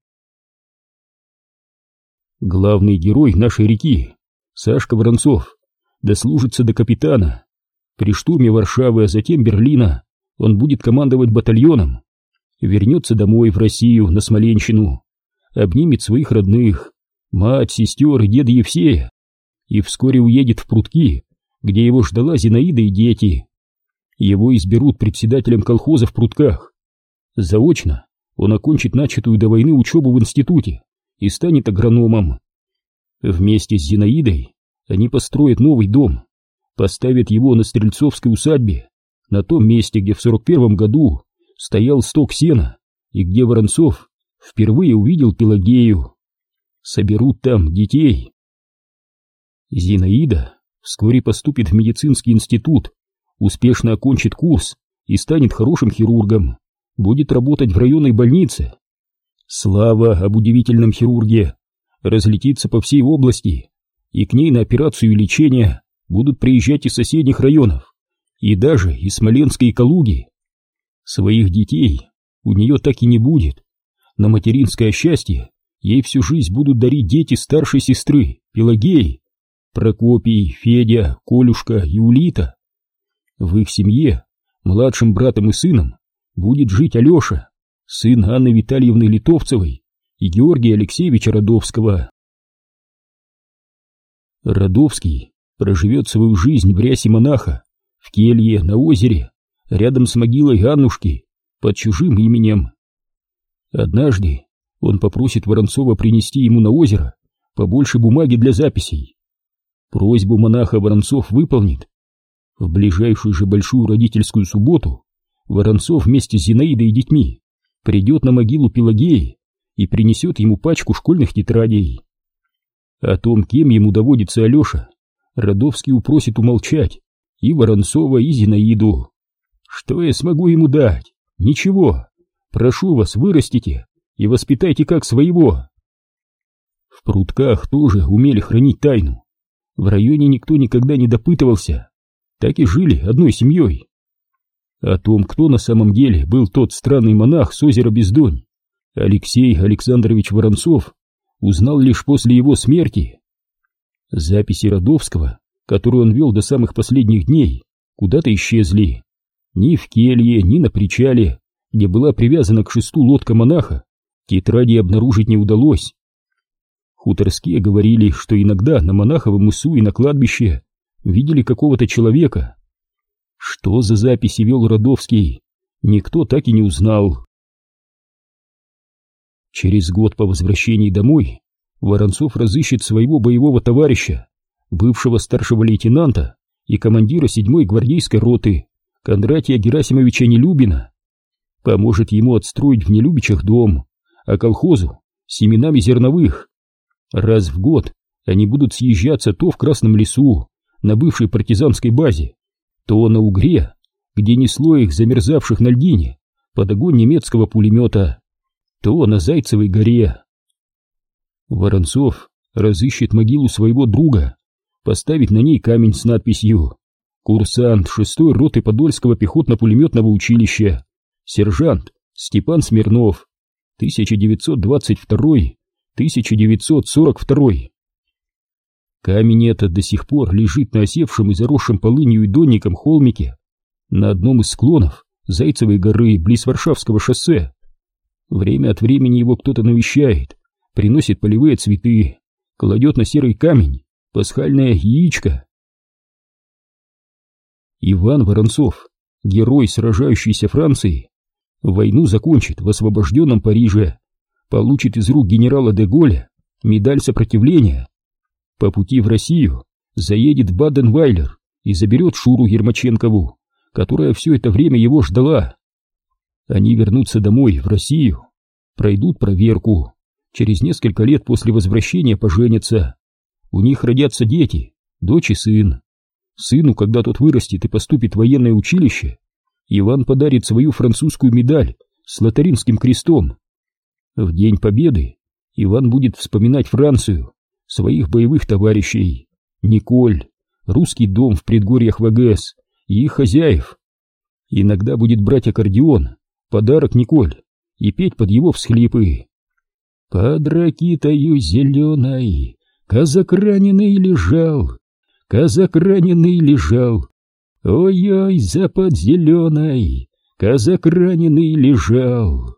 S1: Главный герой нашей реки, Сашка Воронцов, дослужится до капитана. При штурме Варшавы, а затем Берлина, он будет командовать батальоном, вернется домой в Россию, на Смоленщину, обнимет своих родных, мать, сестер и деда Евсея, и вскоре уедет в Прудки, где его ждала Зинаида и дети. Его изберут председателем колхоза в Прутках. Заочно он окончит начатую до войны учебу в институте и станет агрономом. Вместе с Зинаидой они построят новый дом, поставят его на Стрельцовской усадьбе, на том месте, где в сорок первом году стоял сток сена и где Воронцов впервые увидел Пелагею. Соберут там детей. Зинаида вскоре поступит в медицинский институт, успешно окончит курс и станет хорошим хирургом, будет работать в районной больнице. Слава об удивительном хирурге разлетится по всей области, и к ней на операцию и лечение будут приезжать из соседних районов, и даже из Смоленска и Калуги. Своих детей у нее так и не будет. На материнское счастье ей всю жизнь будут дарить дети старшей сестры Пелагеи, Прокопий, Федя, Колюшка и Улита. В их семье младшим братом и сыном будет жить Алеша, сын Анны Витальевны Литовцевой и Георгия Алексеевича Радовского. Радовский проживет свою жизнь в рясе монаха, в келье на озере, рядом с могилой Аннушки, под чужим именем. Однажды он попросит Воронцова принести ему на озеро побольше бумаги для записей. Просьбу монаха Воронцов выполнит. В ближайшую же большую родительскую субботу Воронцов вместе с Зинаидой и детьми придет на могилу Пелагеи и принесет ему пачку школьных тетрадей. О том, кем ему доводится Алеша, Радовский упросит умолчать и Воронцова, и Зинаиду. Что я смогу ему дать? Ничего. Прошу вас, вырастите и воспитайте как своего. В Прутках тоже умели хранить тайну. В районе никто никогда не допытывался. Так и жили одной семьей. О том, кто на самом деле был тот странный монах с озера Бездонь, Алексей Александрович Воронцов узнал лишь после его смерти. Записи Радовского, которые он вел до самых последних дней, куда-то исчезли. Ни в келье, ни на причале, где была привязана к шесту лодка монаха, тетради обнаружить не удалось. Хуторские говорили, что иногда на Монаховом мысу и на кладбище видели какого-то человека. Что за записи вел Родовский, никто так и не узнал. Через год по возвращении домой Воронцов разыщет своего боевого товарища, бывшего старшего лейтенанта и командира седьмой гвардейской роты Кондратия Герасимовича Нелюбина, поможет ему отстроить в Нелюбичах дом, а колхозу семенами зерновых. Раз в год они будут съезжаться то в Красном лесу, на бывшей партизанской базе, то на Угре, где несло их замерзавших на льдине под огонь немецкого пулемета, то на Зайцевой горе. Воронцов разыщет могилу своего друга, поставит на ней камень с надписью «Курсант шестой роты Подольского пехотно-пулеметного училища, сержант Степан Смирнов, тысяча девятьсот двадцать второй — тысяча девятьсот сорок второй». Камень этот до сих пор лежит на осевшем и заросшем полынью и донником холмике на одном из склонов Зайцевой горы близ Варшавского шоссе. Время от времени его кто-то навещает, приносит полевые цветы, кладет на серый камень пасхальное яичко. Иван Воронцов, герой сражающейся Франции, войну закончит в освобожденном Париже, получит из рук генерала де Голля медаль сопротивления. По пути в Россию заедет в Баден-Вайлер и заберет Шуру Ермаченкову, которая все это время его ждала. Они вернутся домой, в Россию, пройдут проверку, через несколько лет после возвращения поженятся. У них родятся дети, дочь и сын. Сыну, когда тот вырастет и поступит в военное училище, Иван подарит свою французскую медаль с лотаринским крестом. В День Победы Иван будет вспоминать Францию, своих боевых товарищей, Николь, русский дом в предгорьях Вагес и их хозяев. Иногда будет брать аккордеон, подарок Николь, и петь под его всхлипы. «Под ракитою зеленой казак раненый лежал, казак раненый лежал, ой-ой, запад зеленой, казак раненый лежал».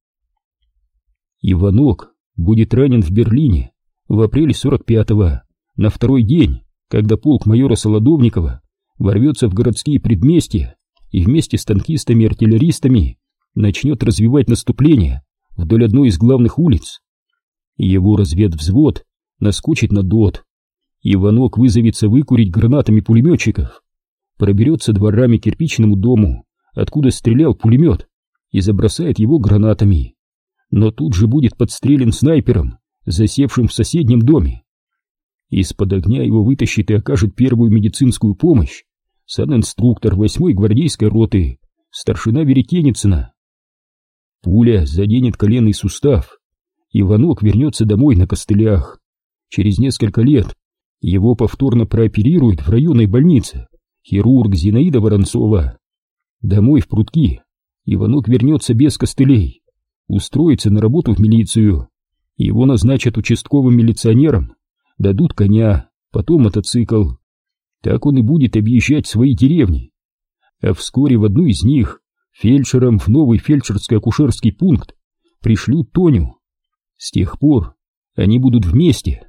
S1: Иванок будет ранен в Берлине в апреле сорок пятого, на второй день, когда полк майора Солодовникова ворвется в городские предместья и вместе с танкистами и артиллеристами начнет развивать наступление вдоль одной из главных улиц. Его разведвзвод наскочит на ДОТ. Иванок вызовется выкурить гранатами пулеметчиков, проберется дворами к кирпичному дому, откуда стрелял пулемет, и забросает его гранатами. Но тут же будет подстрелен снайпером, засевшим в соседнем доме. Из-под огня его вытащит и окажет первую медицинскую помощь санинструктор восьмой гвардейской роты, старшина Веретеницына. Пуля заденет коленный сустав. Иванок вернется домой на костылях. Через несколько лет его повторно прооперируют в районной больнице хирург Зинаида Воронцова. Домой в Прудки Иванок вернется без костылей, устроится на работу в милицию. Его назначат участковым милиционером, дадут коня, потом мотоцикл. Так он и будет объезжать свои деревни. А вскоре в одну из них фельдшером в новый фельдшерско-акушерский пункт пришлют Тоню. С тех пор они будут вместе.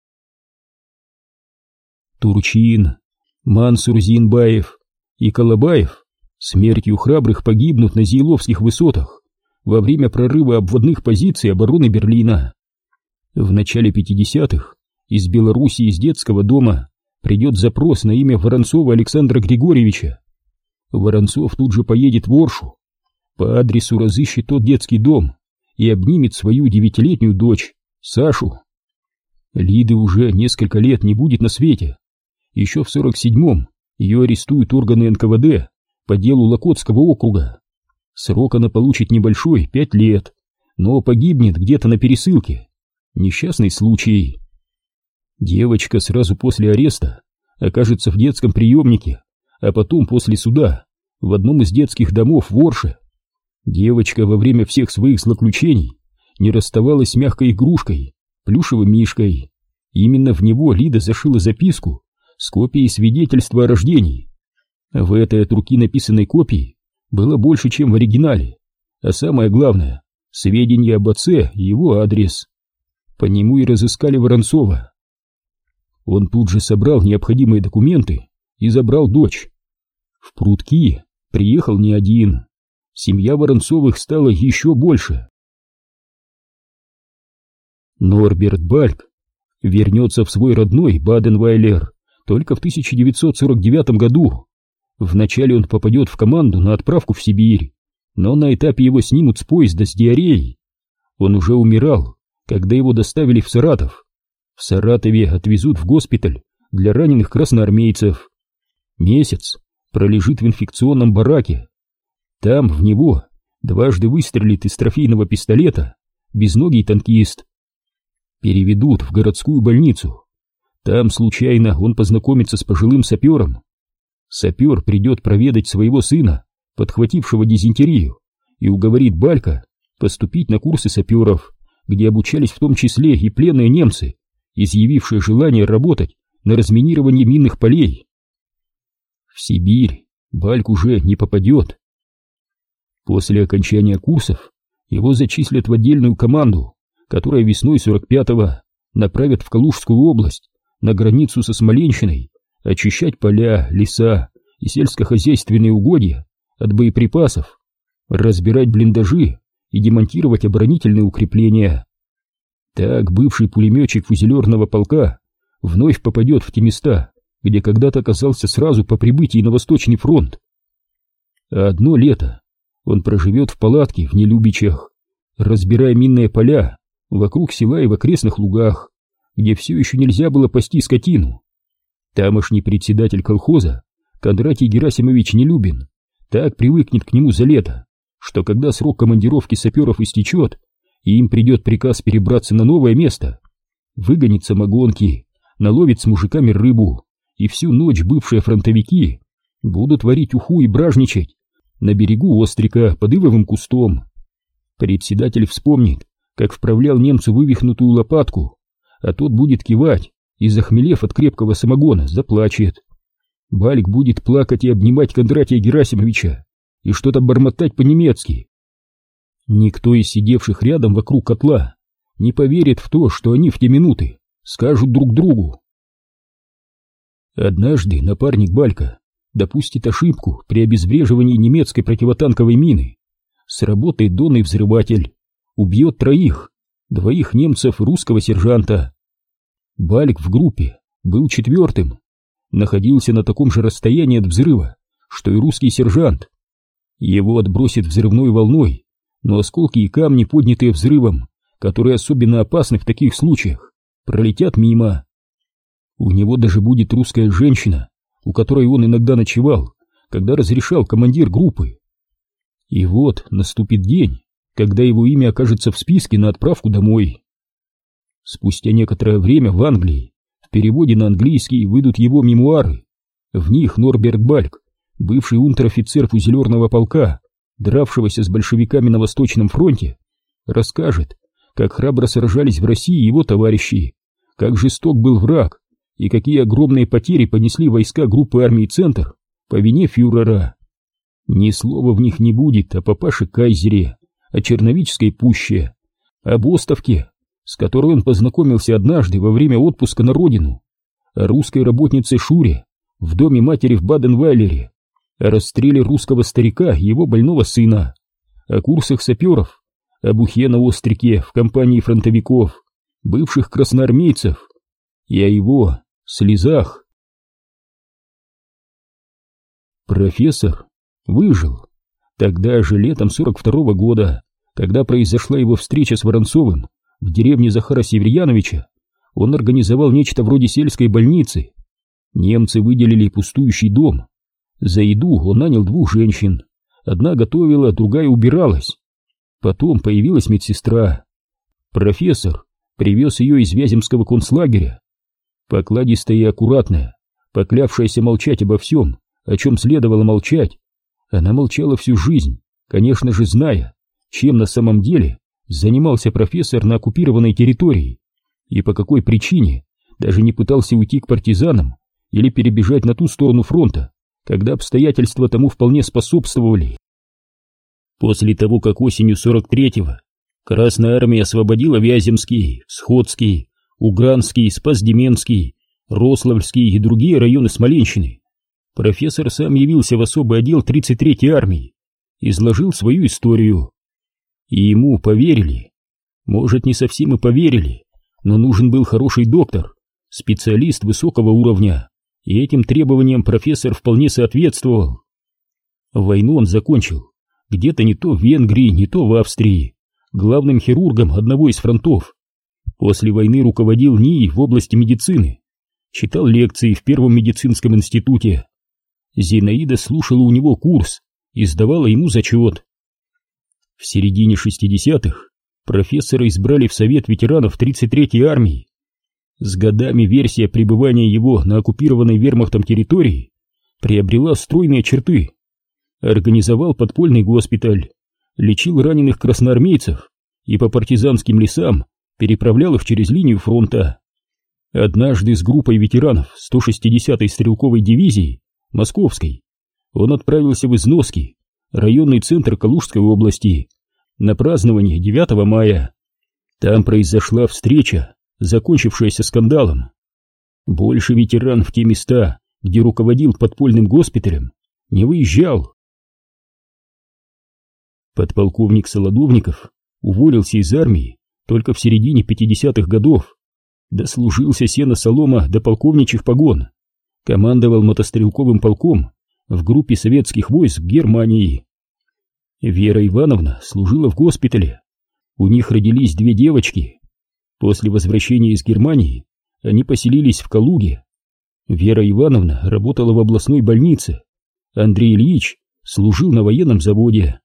S1: Турчин, Мансур Зинбаев и Колобаев смертью храбрых погибнут на Зиеловских высотах во время прорыва обводных позиций обороны Берлина. В начале пятидесятых из Белоруссии, из детского дома, придет запрос на имя Воронцова Александра Григорьевича. Воронцов тут же поедет в Оршу, по адресу разыщет тот детский дом и обнимет свою девятилетнюю дочь, Сашу. Лиды уже несколько лет не будет на свете. Еще в сорок седьмом ее арестуют органы эн ка вэ дэ по делу Локотского округа. Срок она получит небольшой, пять лет, но погибнет где-то на пересылке. Несчастный случай. Девочка сразу после ареста окажется в детском приемнике, а потом после суда в одном из детских домов в Орше. Девочка во время всех своих злоключений не расставалась с мягкой игрушкой, плюшевым мишкой. Именно в него Лида зашила записку с копией свидетельства о рождении. В этой от руки написанной копии было больше, чем в оригинале, а самое главное — сведения об отце и его адрес. По нему и разыскали Воронцова. Он тут же собрал необходимые документы и забрал дочь. В Прудки приехал не один. Семья Воронцовых стала еще больше. Норберт Бальк вернется в свой родной Баденвайлер только в тысяча девятьсот сорок девятом году. Вначале он попадет в команду на отправку в Сибирь, но на этапе его снимут с поезда с диареей. Он уже умирал, когда его доставили в Саратов. В Саратове отвезут в госпиталь для раненых красноармейцев. Месяц пролежит в инфекционном бараке. Там в него дважды выстрелит из трофейного пистолета безногий танкист. Переведут в городскую больницу. Там случайно он познакомится с пожилым сапером. Сапер придет проведать своего сына, подхватившего дизентерию, и уговорит Балька поступить на курсы саперов, где обучались в том числе и пленные немцы, изъявившие желание работать на разминировании минных полей. В Сибирь Бальк уже не попадет. После окончания курсов его зачислят в отдельную команду, которая весной сорок пятого направят в Калужскую область, на границу со Смоленщиной, очищать поля, леса и сельскохозяйственные угодья от боеприпасов, разбирать блиндажи и демонтировать оборонительные укрепления. Так бывший пулеметчик фузелерного полка вновь попадет в те места, где когда-то оказался сразу по прибытии на Восточный фронт. А одно лето он проживет в палатке в Нелюбичах, разбирая минные поля вокруг села и в окрестных лугах, где все еще нельзя было пасти скотину. Тамошний председатель колхоза Кондратий Герасимович Нелюбин так привыкнет к нему за лето, что когда срок командировки саперов истечет, и им придет приказ перебраться на новое место, выгонит самогонки, наловит с мужиками рыбу, и всю ночь бывшие фронтовики будут варить уху и бражничать на берегу Острика под ивовым кустом. Председатель вспомнит, как вправлял немцу вывихнутую лопатку, а тот будет кивать и, захмелев от крепкого самогона, заплачет. Бальк будет плакать и обнимать Кондратия Герасимовича и что-то бормотать по-немецки. Никто из сидевших рядом вокруг котла не поверит в то, что они в те минуты скажут друг другу. Однажды напарник Балька допустит ошибку при обезвреживании немецкой противотанковой мины. Сработает донный взрыватель, убьет троих, двоих немцев и русского сержанта. Бальк в группе был четвертым, находился на таком же расстоянии от взрыва, что и русский сержант. Его отбросит взрывной волной, но осколки и камни, поднятые взрывом, которые особенно опасны в таких случаях, пролетят мимо. У него даже будет русская женщина, у которой он иногда ночевал, когда разрешал командир группы. И вот наступит день, когда его имя окажется в списке на отправку домой. Спустя некоторое время в Англии в переводе на английский выйдут его мемуары. В них Норберт Бальк, бывший унтер-офицер фузелерного полка, дравшегося с большевиками на Восточном фронте, расскажет, как храбро сражались в России его товарищи, как жесток был враг и какие огромные потери понесли войска группы армий «Центр» по вине фюрера. Ни слова в них не будет о папаше Кайзере, о Черновической пуще, об Остовке, с которой он познакомился однажды во время отпуска на родину, о русской работнице Шуре в доме матери в Баденвайлере, о расстреле русского старика и его больного сына, о курсах саперов, об ухе на Острике в компании фронтовиков, бывших красноармейцев, и о его слезах. Профессор выжил. Тогда же, летом сорок второго года, когда произошла его встреча с Воронцовым в деревне Захара Северьяновича, он организовал нечто вроде сельской больницы. Немцы выделили пустующий дом. За еду он нанял двух женщин. Одна готовила, другая убиралась. Потом появилась медсестра. Профессор привез ее из Вяземского концлагеря. Покладистая и аккуратная, поклявшаяся молчать обо всем, о чем следовало молчать, она молчала всю жизнь, конечно же зная, чем на самом деле занимался профессор на оккупированной территории и по какой причине даже не пытался уйти к партизанам или перебежать на ту сторону фронта, когда обстоятельства тому вполне способствовали. После того, как осенью сорок третьего Красная армия освободила Вяземский, Сходский, Угранский, Спас-Деменский Рославльский и другие районы Смоленщины, профессор сам явился в особый отдел тридцать третьей армии, изложил свою историю. И ему поверили. Может, не совсем и поверили, но нужен был хороший доктор, специалист высокого уровня, и этим требованиям профессор вполне соответствовал. Войну он закончил где-то не то в Венгрии, не то в Австрии, главным хирургом одного из фронтов. После войны руководил НИИ в области медицины, читал лекции в Первом медицинском институте. Зинаида слушала у него курс и сдавала ему зачет. В середине шестидесятых профессора избрали в Совет ветеранов тридцать третьей армии. С годами версия пребывания его на оккупированной вермахтом территории приобрела стройные черты. Организовал подпольный госпиталь, лечил раненых красноармейцев и по партизанским лесам переправлял их через линию фронта. Однажды с группой ветеранов сто шестидесятой стрелковой дивизии Московской он отправился в Износки, районный центр Калужской области, на празднование девятого мая. Там произошла встреча, закончившаяся скандалом. Больше ветеран в те места, где руководил подпольным госпиталем, не выезжал. Подполковник Солодовников уволился из армии только в середине пятидесятых годов. Дослужился сено-солома до полковничьих погон. Командовал мотострелковым полком в группе советских войск в Германии. Вера Ивановна служила в госпитале. У них родились две девочки. После возвращения из Германии они поселились в Калуге. Вера Ивановна работала в областной больнице. Андрей Ильич служил на военном заводе.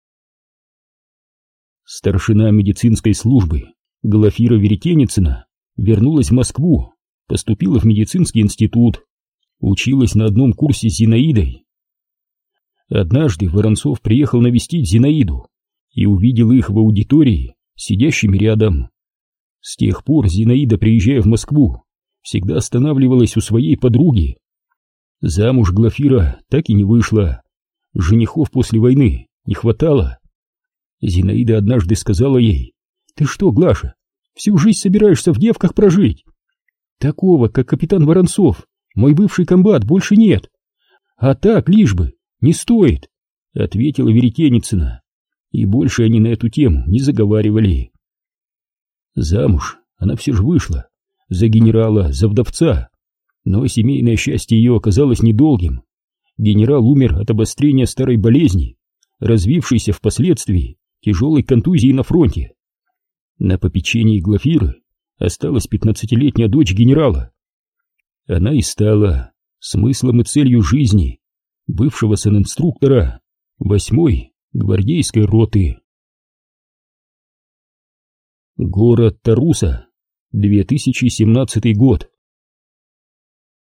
S1: Старшина медицинской службы Глафира Веретеницына вернулась в Москву, поступила в медицинский институт, училась на одном курсе с Зинаидой. Однажды Воронцов приехал навестить Зинаиду и увидел их в аудитории, сидящими рядом. С тех пор Зинаида, приезжая в Москву, всегда останавливалась у своей подруги. Замуж Глафира так и не вышла, женихов после войны не хватало. Зинаида однажды сказала ей: «Ты что, Глаша, всю жизнь собираешься в девках прожить? Такого, как капитан Воронцов, мой бывший комбат, больше нет. А так, лишь бы, не стоит», — ответила Веретеницына, и больше они на эту тему не заговаривали. Замуж она все же вышла, за генерала, за вдовца, но семейное счастье ее оказалось недолгим. Генерал умер от обострения старой болезни, развившейся впоследствии тяжелой контузии на фронте. На попечении Глафиры осталась пятнадцатилетняя дочь генерала. Она и стала смыслом и целью жизни бывшего санинструктора восьмой гвардейской роты. Город Таруса, две тысячи семнадцатый год.